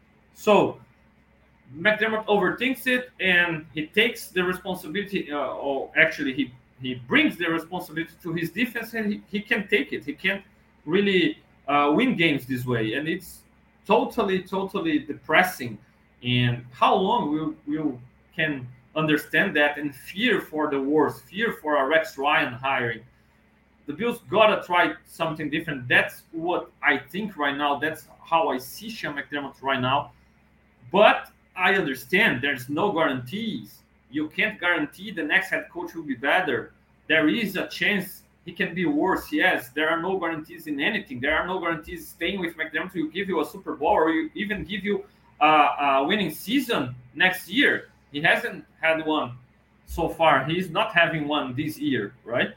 So McDermott overthinks it, and he takes the responsibility, uh, or actually he, he brings the responsibility to his defense, and he, he can take it. He can't really uh, win games this way, and it's totally, totally depressing. And how long will we can understand that and fear for the worst, fear for a Rex Ryan hiring? The Bills gotta try something different. That's what I think right now. That's how I see Sean McDermott right now. But I understand there's no guarantees. You can't guarantee the next head coach will be better. There is a chance he can be worse. Yes, there are no guarantees in anything. There are no guarantees staying with McDermott will give you a Super Bowl or even give you a, a winning season next year. He hasn't had one so far. He's not having one this year, right?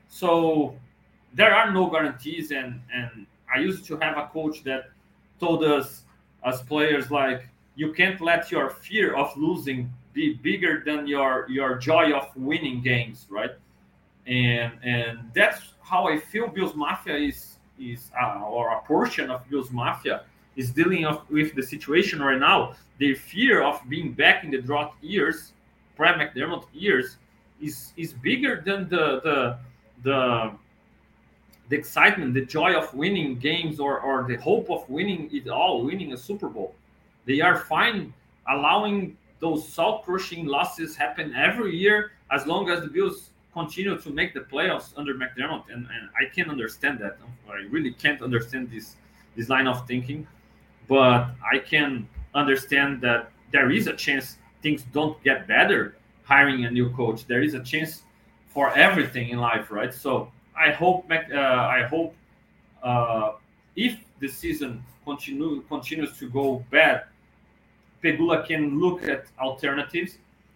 So there are no guarantees, and, and I used to have a coach that told us as players, like, you can't let your fear of losing be bigger than your, your joy of winning games, right? And and that's how I feel Bills Mafia is, is uh, or a portion of Bills Mafia is dealing of, with the situation right now. Their fear of being back in the drought years, Brad McDermott years, is is bigger than the the the the excitement, the joy of winning games, or, or the hope of winning it all, winning a Super Bowl. They are fine allowing those soul-crushing losses happen every year, as long as the Bills continue to make the playoffs under McDermott, and, and I can understand that. I really can't understand this this line of thinking, but I can understand that there is a chance things don't get better hiring a new coach. There is a chance for everything in life, right? So I hope uh, I hope uh, if the season continue continues to go bad, Pegula can look at alternatives.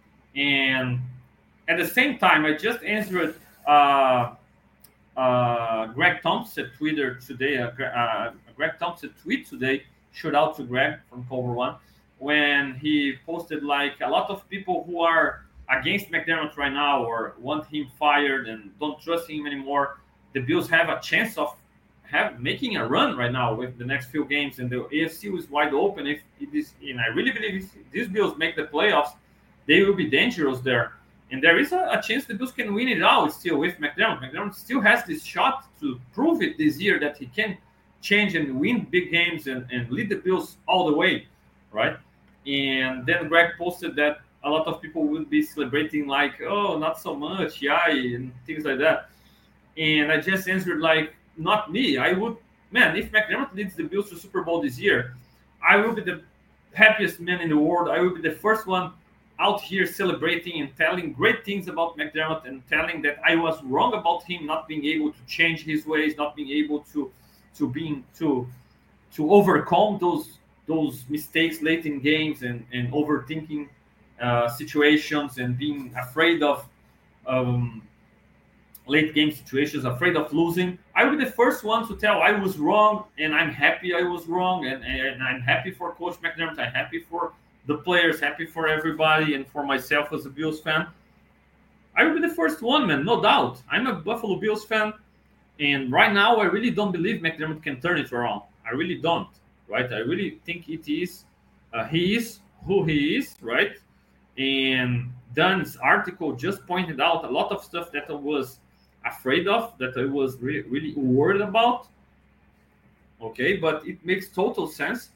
And at the same time, I just answered uh, uh, Greg Thompson Twitter today. Uh, uh, Greg Thompson tweet today. Shout out to Greg from Cover One, when he posted like a lot of people who are against McDermott right now or want him fired and don't trust him anymore. The Bills have a chance of have making a run right now with the next few games, and the A F C is wide open. If it is, and I really believe if these Bills make the playoffs, they will be dangerous there. And there is a, a chance the Bills can win it all still with McDermott. McDermott still has this shot to prove it this year that he can change and win big games and, and lead the Bills all the way, right? And then Greg posted that a lot of people would be celebrating like, oh, not so much, yeah, and things like that. And I just answered like, not me. I would, man, if McDermott leads the Bills to Super Bowl this year, I will be the happiest man in the world. I will be the first one out here celebrating and telling great things about McDermott and telling that I was wrong about him not being able to change his ways, not being able to to being to to overcome those those mistakes late in games and, and overthinking uh, situations and being afraid of um, late game situations, afraid of losing. I will be the first one to tell I was wrong, and I'm happy I was wrong, and, and I'm happy for Coach McDermott. I'm happy for the players, happy for everybody, and for myself as a Bills fan. I will be the first one, man, no doubt. I'm a Buffalo Bills fan, and right now I really don't believe McDermott can turn it around. I really don't, right? I really think it is, uh, he is who he is, right? And Dan's article just pointed out a lot of stuff that I was afraid of, that I was really, really worried about. Okay, but it makes total sense.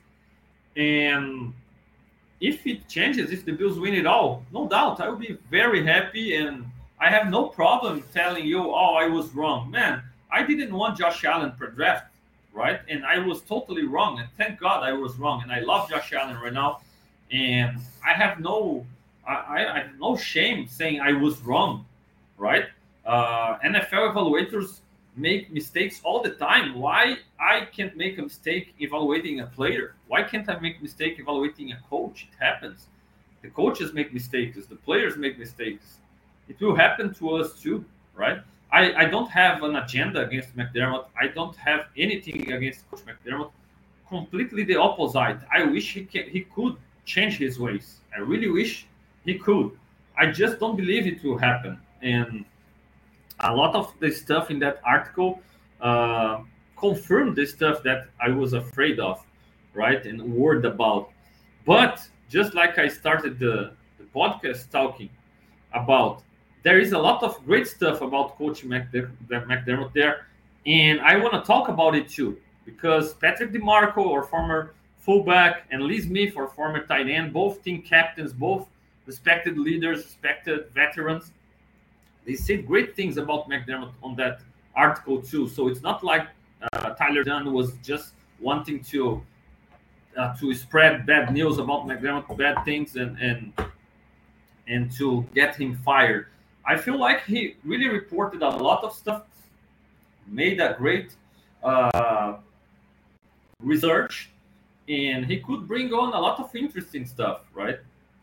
And if it changes, if the Bills win it all, no doubt, I will be very happy. And I have no problem telling you, oh, I was wrong. Man, I didn't want Josh Allen per draft, right? And I was totally wrong. And thank God I was wrong. And I love Josh Allen right now. And I have no, I, I have no shame saying I was wrong, right? Uh, N F L evaluators make mistakes all the time. Why I can't make a mistake evaluating a player? Why can't I make a mistake evaluating a coach? It happens. The coaches make mistakes. The players make mistakes. It will happen to us too, right? I, I don't have an agenda against McDermott. I don't have anything against Coach McDermott. Completely the opposite. I wish he can, he could change his ways. I really wish he could. I just don't believe it will happen. And a lot of the stuff in that article uh, confirmed the stuff that I was afraid of, right, and worried about. But just like I started the, the podcast talking about, there is a lot of great stuff about Coach McDer- McDermott there, and I want to talk about it too, because Patrick DeMarco, or former fullback, and Lee Smith, or former tight end, both team captains, both respected leaders, respected veterans, they said great things about McDermott on that article too. So it's not like uh, Tyler Dunne was just wanting to uh, to spread bad news about McDermott, bad things, and and and to get him fired. I feel like he really reported a lot of stuff, made a great uh, research, and he could bring on a lot of interesting stuff, right?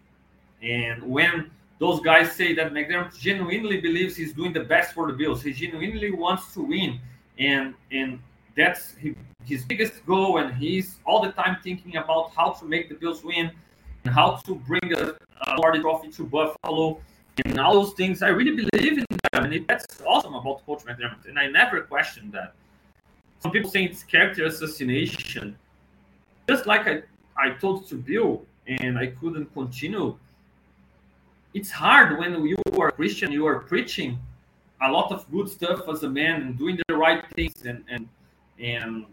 And when those guys say that McDermott genuinely believes he's doing the best for the Bills, he genuinely wants to win, and and that's his biggest goal, and he's all the time thinking about how to make the Bills win and how to bring a, a Lombardi Trophy to Buffalo and all those things. I really believe in them, and it, that's awesome about Coach McDermott, and I never questioned that. Some people say it's character assassination. Just like I, I told to Bill, and I couldn't continue, it's hard when you are a Christian, you are preaching a lot of good stuff as a man and doing the right things and and and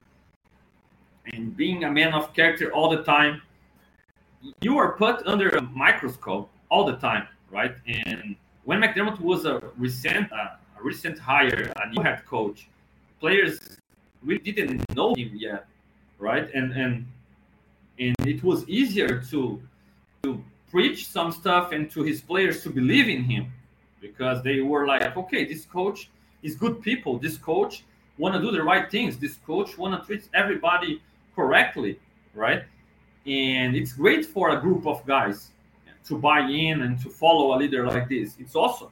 and being a man of character all the time. You are put under a microscope all the time, right? And when McDermott was a recent uh, a recent hire, a new head coach, players really didn't know him yet, right? And and and it was easier to to preach some stuff and to his players to believe in him, because they were like, okay, this coach is good people. This coach want to do the right things. This coach want to treat everybody correctly, right? And it's great for a group of guys to buy in and to follow a leader like this. It's awesome.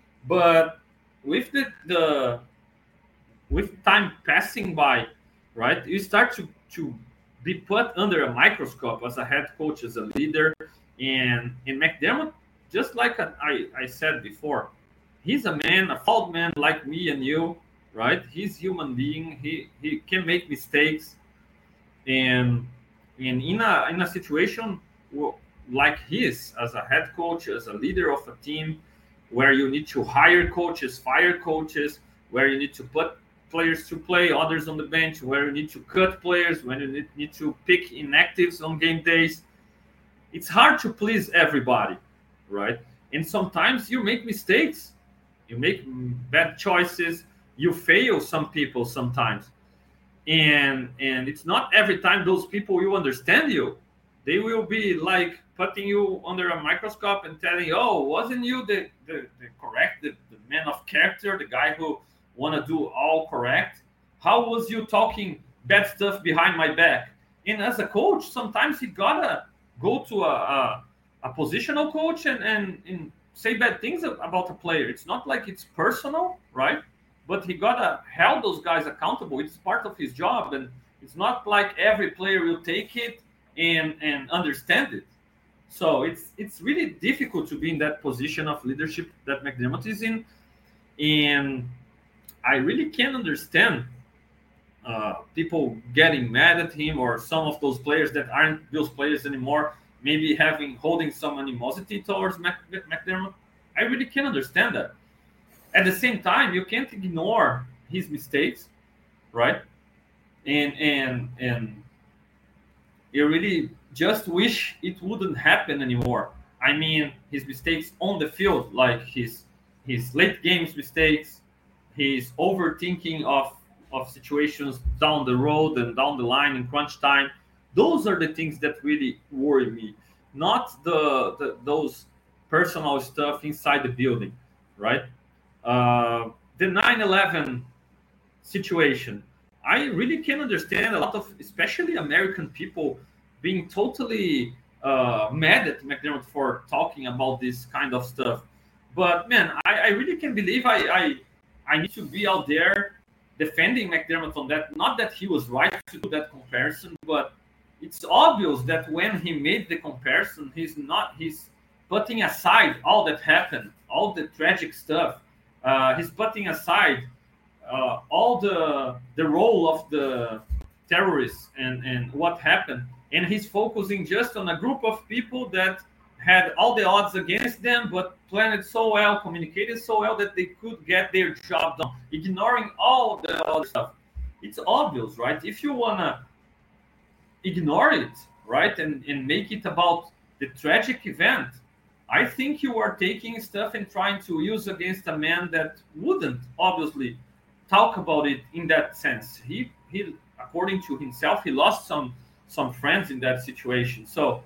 But with the, the with time passing by, right, you start to, to be put under a microscope as a head coach, as a leader. And, and McDermott, just like I, I said before, he's a man, a flawed man like me and you, right? He's human being. He he can make mistakes. And, and in a in a situation like his, as a head coach, as a leader of a team, where you need to hire coaches, fire coaches, where you need to put players to play, others on the bench, where you need to cut players, when you need, need to pick inactives on game days, it's hard to please everybody, right? And sometimes you make mistakes, you make bad choices, you fail some people sometimes. And and it's not every time those people will understand you. They will be like putting you under a microscope and telling you, oh, wasn't you the, the, the correct, the, the man of character, the guy who want to do all correct? How was you talking bad stuff behind my back? And as a coach, sometimes you gotta go to a, a, a positional coach and, and, and say bad things about a player. It's not like it's personal, right? But he gotta hold those guys accountable. It's part of his job, and it's not like every player will take it and and understand it. So it's it's really difficult to be in that position of leadership that McDermott is in, and I really can't understand uh, people getting mad at him, or some of those players that aren't those players anymore, maybe having holding some animosity towards Mac, McDermott. I really can't understand that. At the same time, you can't ignore his mistakes, right? And and and you really just wish it wouldn't happen anymore. I mean, his mistakes on the field, like his his late games mistakes, his overthinking of of situations down the road and down the line in crunch time. Those are the things that really worry me, not the, the those personal stuff inside the building, right? Uh, the nine eleven situation, I really can understand a lot of, especially American people, being totally uh, mad at McDermott for talking about this kind of stuff. But man, I, I really can believe I, I I need to be out there defending McDermott on that. Not that he was right to do that comparison, but it's obvious that when he made the comparison, he's not he's putting aside all that happened, all the tragic stuff. Uh, he's putting aside uh, all the the role of the terrorists and, and what happened, and he's focusing just on a group of people that had all the odds against them, but planned so well, communicated so well that they could get their job done, ignoring all the other stuff. It's obvious, right? If you wanna ignore it, right, and, and make it about the tragic event, I think you are taking stuff and trying to use against a man that wouldn't obviously talk about it in that sense. He, he, according to himself, he lost some some friends in that situation. So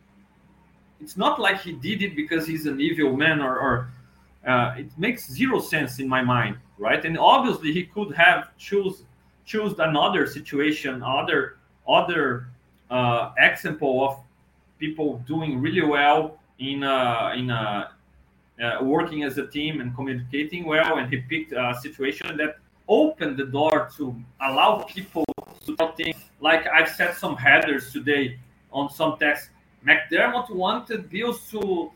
it's not like he did it because he's an evil man, or, or uh, it makes zero sense in my mind, right? And obviously he could have choose choose another situation, other other uh, example of people doing really well in uh, in uh, uh, working as a team and communicating well, and he picked a situation that opened the door to allow people to think. Like I've said some headers today on some text, McDermott wanted Bills to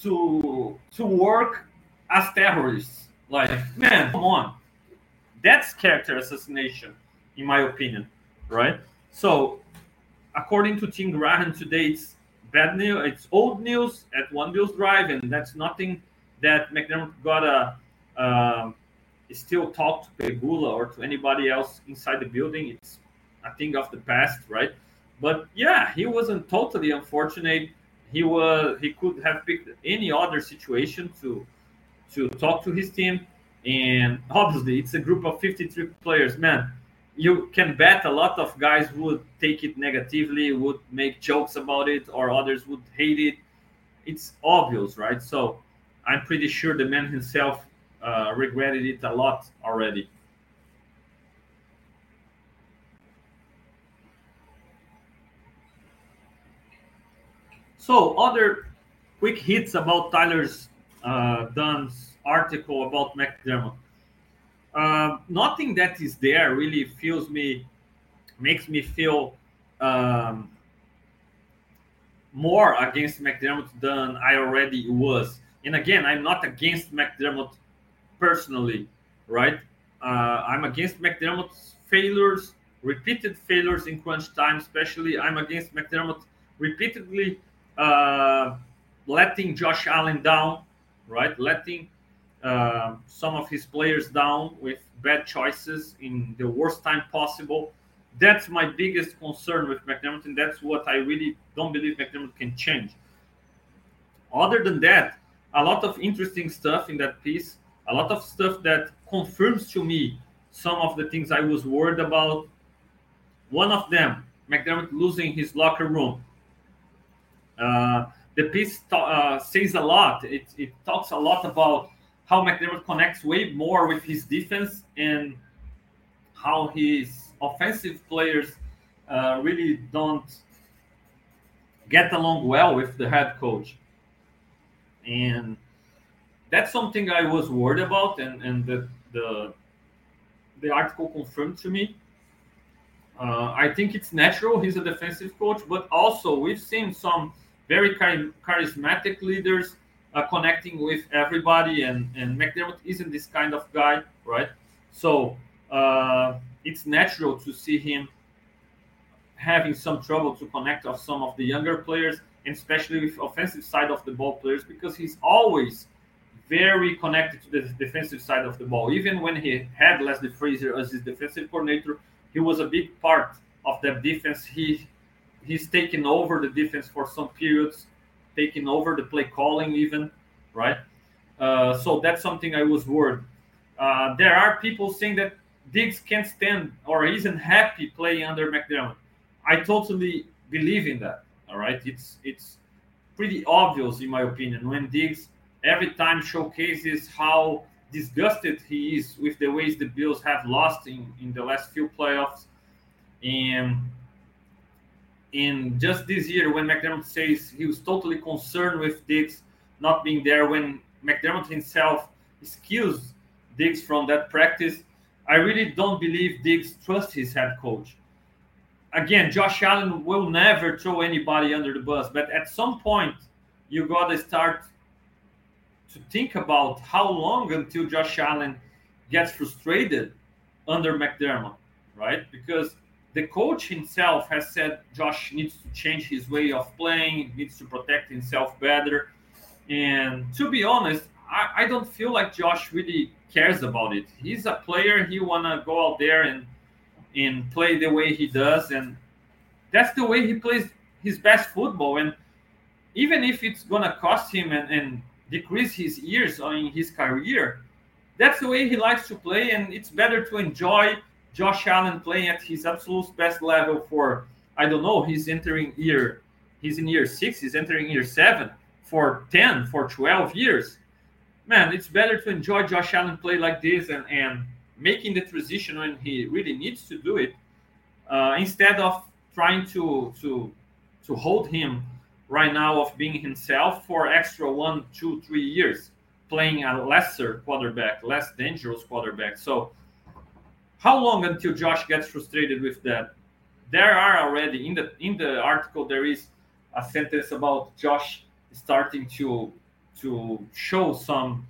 to to work as terrorists. Like, man, come on, that's character assassination, in my opinion, right? So, according to Tim Graham today, it's bad news. It's old news at One Bills Drive, and that's nothing that McDermott gotta uh, still talk to Pegula or to anybody else inside the building. It's a thing of the past, right? But yeah, he wasn't totally unfortunate. He was he could have picked any other situation to to talk to his team. And obviously, it's a group of fifty-three players. Man, you can bet a lot of guys would take it negatively, would make jokes about it, or others would hate it. It's obvious, right? So I'm pretty sure the man himself uh, regretted it a lot already. So other quick hits about Tyler's uh, Dunn's article about McDermott. Uh, nothing that is there really feels me, makes me feel um, more against McDermott than I already was. And again, I'm not against McDermott personally, right? Uh, I'm against McDermott's failures, repeated failures in crunch time, especially. I'm against McDermott repeatedly uh, letting Josh Allen down, right? Letting uh, some of his players down with bad choices in the worst time possible. That's my biggest concern with McDermott, and that's what I really don't believe McDermott can change. Other than that, a lot of interesting stuff in that piece, a lot of stuff that confirms to me some of the things I was worried about. One of them, McDermott losing his locker room. Uh, the piece ta- uh, says a lot. It, it talks a lot about how McDermott connects way more with his defense and how his offensive players uh, really don't get along well with the head coach. And that's something I was worried about, and, and the, the the article confirmed to me. Uh, I think it's natural. He's a defensive coach, but also we've seen some very char- charismatic leaders uh, connecting with everybody, and, and McDermott isn't this kind of guy, right? So uh, it's natural to see him having some trouble to connect with some of the younger players, and especially with offensive side of the ball players, because he's always very connected to the defensive side of the ball. Even when he had Leslie Frazier as his defensive coordinator, he was a big part of that defense. He he's taken over the defense for some periods, taking over the play calling even, right? Uh, so that's something I was worried. Uh, there are people saying that Diggs can't stand or isn't happy playing under McDermott. I totally believe in that. All right, it's it's pretty obvious in my opinion when Diggs every time showcases how disgusted he is with the ways the Bills have lost in, in the last few playoffs. And in just this year, when McDermott says he was totally concerned with Diggs not being there, when McDermott himself excused Diggs from that practice, I really don't believe Diggs trusts his head coach. Again, Josh Allen will never throw anybody under the bus, but at some point, you got to start to think about how long until Josh Allen gets frustrated under McDermott, right? Because the coach himself has said Josh needs to change his way of playing, needs to protect himself better. And to be honest, I, I don't feel like Josh really cares about it. He's a player. He want to go out there and, and play the way he does. And that's the way he plays his best football. And even if it's going to cost him and, and decrease his years in his career, that's the way he likes to play, and it's better to enjoy Josh Allen playing at his absolute best level for, I don't know, he's entering year, he's in year six, he's entering year seven, for ten, for twelve years. Man, it's better to enjoy Josh Allen play like this and, and making the transition when he really needs to do it, uh, instead of trying to to to hold him right now of being himself for extra one, two, three years, playing a lesser quarterback, less dangerous quarterback. So how long until Josh gets frustrated with that? There are already, in the in the article, there is a sentence about Josh starting to to show some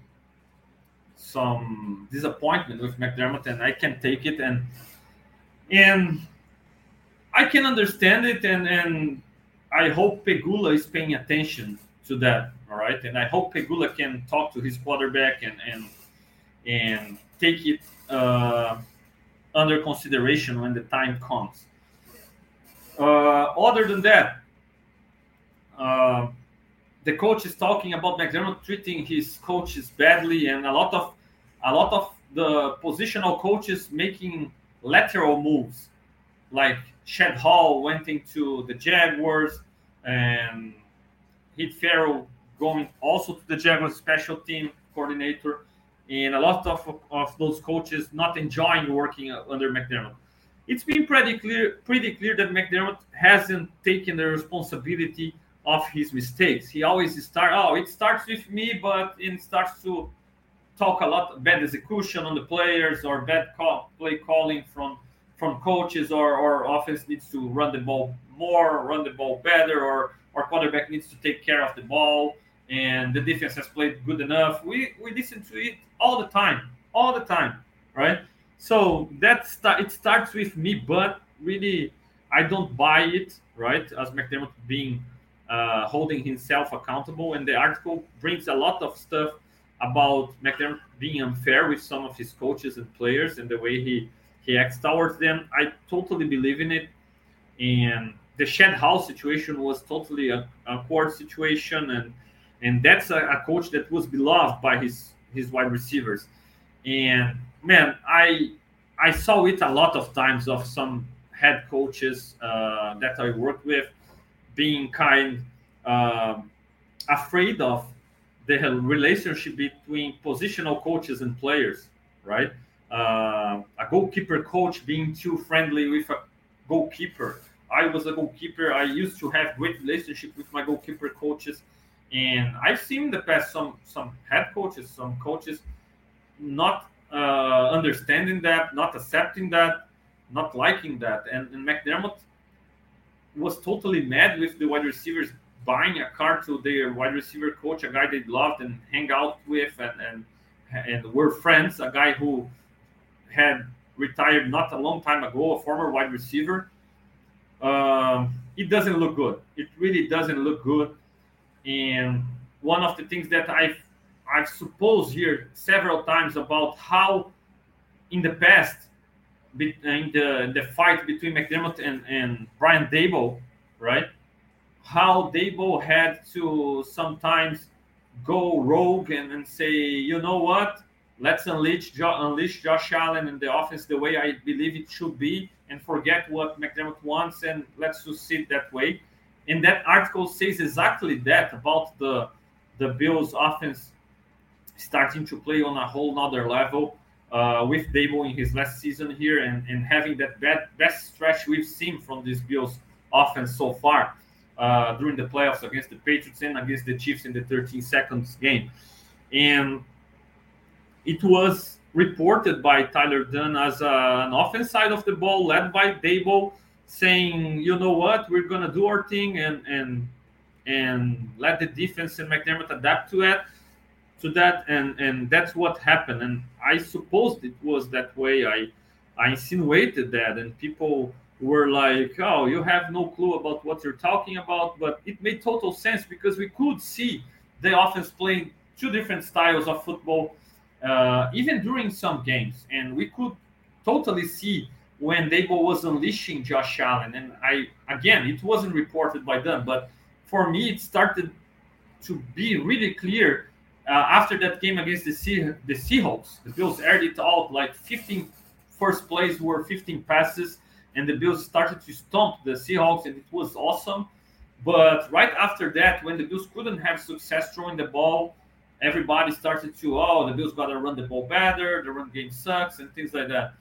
some disappointment with McDermott, and I can take it, and and I can understand it, and and I hope Pegula is paying attention to that, all right? And I hope Pegula can talk to his quarterback and and and take it uh, under consideration when the time comes. Uh, other than that, uh, the coach is talking about McDermott treating his coaches badly, and a lot of a lot of the positional coaches making lateral moves, like Chad Hall went into the Jaguars, and Heath Farrell going also to the Jaguars special team coordinator, and a lot of, of those coaches not enjoying working under McDermott. It's been pretty clear, pretty clear that McDermott hasn't taken the responsibility of his mistakes. He always start, oh, it starts with me, but it starts to talk a lot bad execution on the players or bad call, play calling from from coaches, or, or offense needs to run the ball more, run the ball better, or or quarterback needs to take care of the ball, and the defense has played good enough. We we listen to it all the time, all the time, right? So that start, it starts with me, but really I don't buy it, right? As McDermott being uh, holding himself accountable, and the article brings a lot of stuff about McDermott being unfair with some of his coaches and players and the way he, he acts towards them. I totally believe in it. And the Chad Hall situation was totally a, a court situation, and and that's a, a coach that was beloved by his, his wide receivers. And man, I I saw it a lot of times of some head coaches uh, that I worked with being kind uh, afraid of the relationship between positional coaches and players, right? Uh, a goalkeeper coach being too friendly with a goalkeeper. I was a goalkeeper. I used to have great relationship with my goalkeeper coaches, and I've seen in the past some some head coaches, some coaches not uh, understanding that, not accepting that, not liking that, and, and McDermott was totally mad with the wide receivers buying a car to their wide receiver coach, a guy they loved and hang out with and and, and were friends, a guy who had retired not a long time ago, a former wide receiver. Um, it doesn't look good. It really doesn't look good. And one of the things that I've, I've supposed here several times about how in the past, in the, the fight between McDermott and, and Brian Daboll, right? How Daboll had to sometimes go rogue and, and say, you know what, let's unleash, jo- unleash Josh Allen and the offense the way I believe it should be, and forget what McDermott wants, and let's succeed that way. And that article says exactly that about the the Bills offense starting to play on a whole nother level uh, with Daboll in his last season here, and, and having that bad, best stretch we've seen from this Bills offense so far. Uh, during the playoffs against the Patriots and against the Chiefs in the thirteen seconds game. And it was reported by Tyler Dunne as a, an offense side of the ball led by Daboll, saying, you know what, we're going to do our thing and and and let the defense and McDermott adapt to it, to that. And, and that's what happened. And I supposed it was that way. I, I insinuated that, and people were like, oh, you have no clue about what you're talking about. But it made total sense because we could see the offense playing two different styles of football, uh, even during some games. And we could totally see when Daboll was unleashing Josh Allen. And I, again, it wasn't reported by them, but for me, it started to be really clear uh, after that game against the, Se- the Seahawks. The Bills aired it out like fifteen first plays were fifteen passes, and the Bills started to stomp the Seahawks, and it was awesome. But right after that, when the Bills couldn't have success throwing the ball, everybody started to, oh, the Bills got to run the ball better, the run game sucks, and things like that.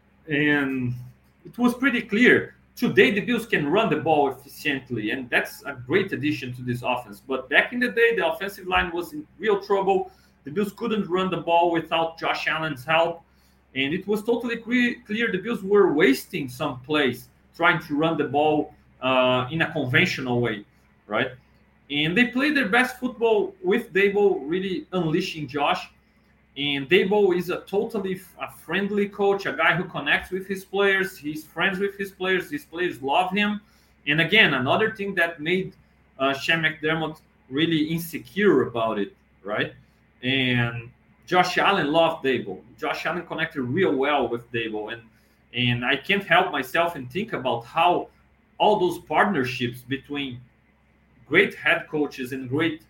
And it was pretty clear. Today, the Bills can run the ball efficiently, and that's a great addition to this offense. But back in the day, the offensive line was in real trouble. The Bills couldn't run the ball without Josh Allen's help. And it was totally clear, clear the Bills were wasting some plays trying to run the ball uh, in a conventional way, right? And they played their best football with Daboll really unleashing Josh. And Daboll is a totally a friendly coach, a guy who connects with his players. He's friends with his players. His players love him. And again, another thing that made uh, Sean McDermott really insecure about it, right? And Josh Allen loved Daboll. Josh Allen connected real well with Daboll. And, and I can't help myself and think about how all those partnerships between great head coaches and great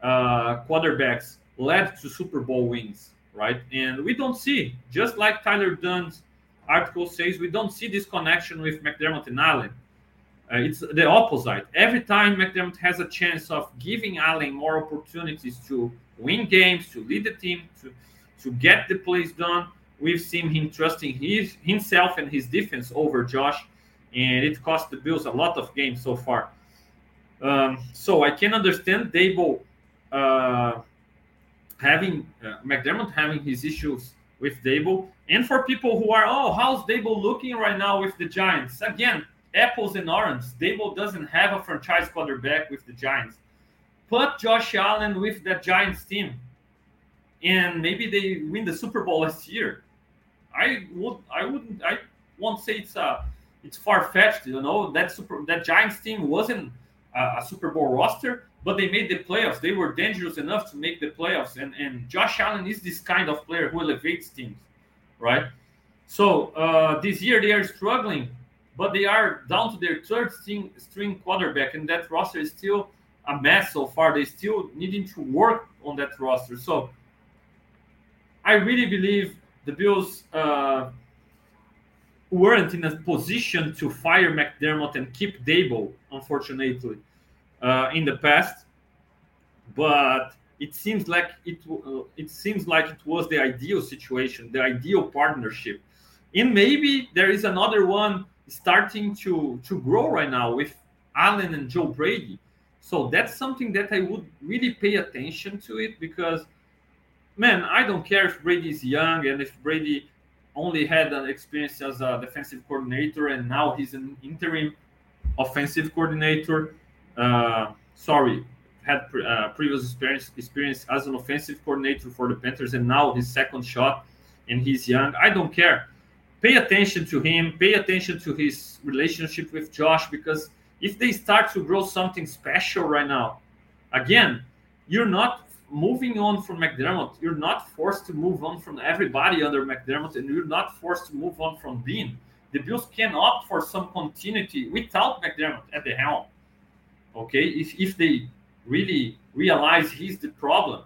uh, quarterbacks led to Super Bowl wins, right? And we don't see, just like Tyler Dunn's article says, we don't see this connection with McDermott and Allen. Uh, it's the opposite. Every time McDermott has a chance of giving Allen more opportunities to win games, to lead the team, to, to get the plays done, we've seen him trusting his, himself and his defense over Josh, and it cost the Bills a lot of games so far. Um, so I can understand Daboll uh, having uh, McDermott having his issues with Daboll, and for people who are, oh, how's Daboll looking right now with the Giants? Again, apples and oranges. Daboll doesn't have a franchise quarterback with the Giants. Put Josh Allen with that Giants team, and maybe they win the Super Bowl last year. I would, I wouldn't, I won't say it's uh, it's far fetched. You know, that super, that Giants team wasn't a, a Super Bowl roster, but they made the playoffs. They were dangerous enough to make the playoffs, and and Josh Allen is this kind of player who elevates teams, right? So uh, this year they are struggling, but they are down to their third string, string quarterback, and that roster is still a mess so far. They still needing to work on that roster. So I really believe the Bills uh, weren't in a position to fire McDermott and keep Daboll, unfortunately, uh, in the past. But it seems like it uh, it seems like it was the ideal situation, the ideal partnership. And maybe there is another one starting to, to grow right now with Allen and Joe Brady. So that's something that I would really pay attention to it, because, man, I don't care if Brady is young and if Brady only had an experience as a defensive coordinator and now he's an interim offensive coordinator. Uh, sorry, had pre- uh, previous experience, experience as an offensive coordinator for the Panthers, and now his second shot, and he's young. I don't care. Pay attention to him. Pay attention to his relationship with Josh, because if they start to grow something special right now, again, you're not moving on from McDermott. You're not forced to move on from everybody under McDermott, and you're not forced to move on from Bean. The Bills can opt for some continuity without McDermott at the helm. Okay, if, if they really realize he's the problem.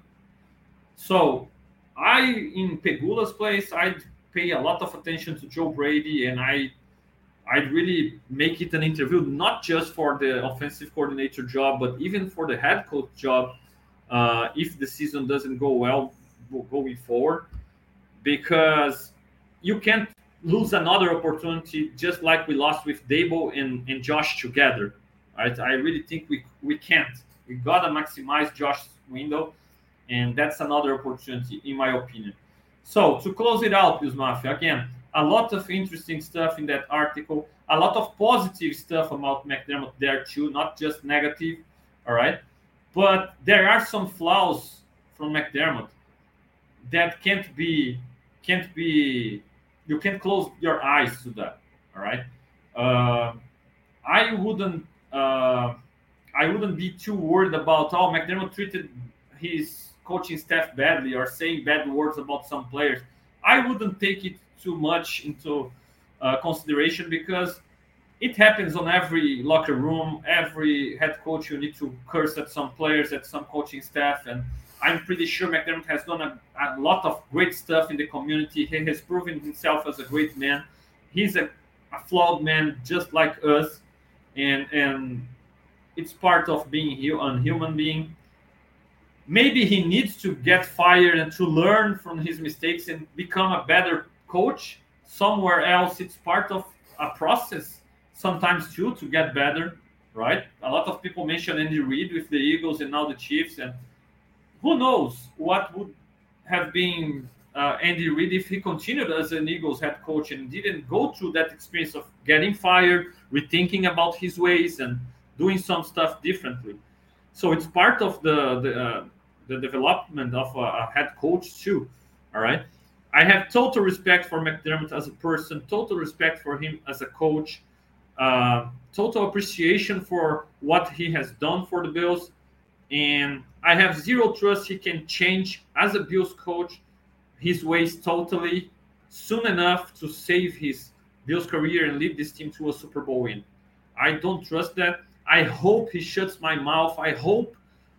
So I, in Pegula's place, I'd pay a lot of attention to Joe Brady, and I I'd really make it an interview, not just for the offensive coordinator job, but even for the head coach job, uh, if the season doesn't go well going forward, because you can't lose another opportunity just like we lost with Daboll and, and Josh together. Right? I really think we we can't. We got to maximize Josh's window, and that's another opportunity, in my opinion. So to close it out, Bills Mafia, again, a lot of interesting stuff in that article, a lot of positive stuff about McDermott there too, not just negative, all right? But there are some flaws from McDermott that can't be, can't be, you can't close your eyes to that, all right? Uh, I wouldn't, uh, I wouldn't be too worried about how McDermott treated his coaching staff badly or saying bad words about some players. I wouldn't take it too much into uh, consideration, because it happens on every locker room. Every head coach, you need to curse at some players, at some coaching staff, and I'm pretty sure McDermott has done a, a lot of great stuff in the community. He has proven himself as a great man. He's a, a flawed man just like us, and and it's part of being a human being. Maybe he needs to get fired and to learn from his mistakes and become a better coach somewhere else. It's part of a process sometimes too to get better, right? A lot of people mention Andy Reid with the Eagles and now the Chiefs, and who knows what would have been uh, Andy Reid if he continued as an Eagles head coach and didn't go through that experience of getting fired, rethinking about his ways, and doing some stuff differently. So it's part of the the, uh, the development of a, a head coach too, all right? I have total respect for McDermott as a person, total respect for him as a coach, uh, total appreciation for what he has done for the Bills, and I have zero trust he can change as a Bills coach his ways totally soon enough to save his Bills career and lead this team to a Super Bowl win. I don't trust that. I hope he shuts my mouth. I hope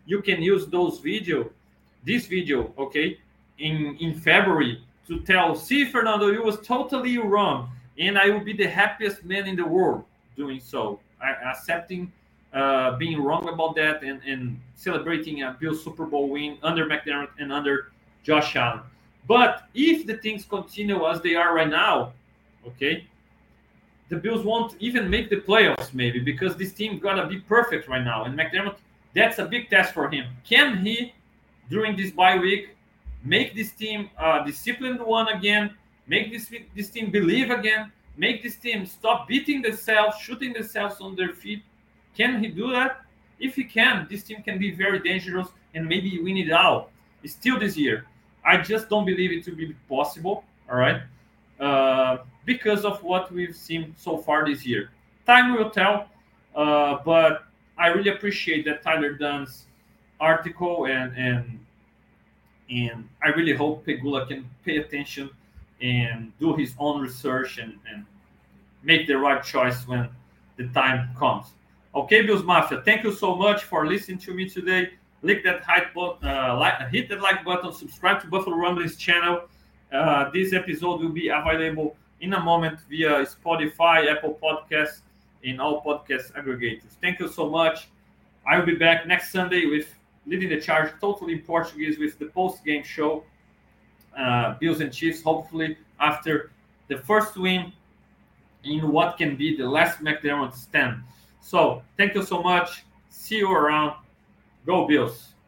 you can use those video, this video, okay, in, in February to tell, see, Fernando, you was totally wrong. And I will be the happiest man in the world doing so. I, accepting uh, being wrong about that and, and celebrating a Bills Super Bowl win under McDermott and under Josh Allen. But if the things continue as they are right now, okay, the Bills won't even make the playoffs maybe because this team gotta be perfect right now. And McDermott, that's a big test for him. Can he, during this bye week, make this team a disciplined one again, make this this team believe again, make this team stop beating themselves, shooting themselves on their feet? Can he do that? If he can, this team can be very dangerous and maybe win it out still this year. I just don't believe it to be possible, all right, uh, because of what we've seen so far this year. Time will tell, uh, but I really appreciate that Tyler Dunn's article, and and and I really hope Pegula can pay attention and do his own research and, and make the right choice when the time comes. Okay, Bills Mafia, thank you so much for listening to me today. Click that hype button, uh, like, hit that like button, subscribe to Buffalo Rumblings channel. Uh, this episode will be available in a moment via Spotify, Apple Podcasts, and all podcast aggregators. Thank you so much. I will be back next Sunday with Leading the Charge, totally in Portuguese, with the post-game show, uh, Bills and Chiefs, hopefully after the first win in what can be the last McDermott stand. So, thank you so much. See you around. Go Bills.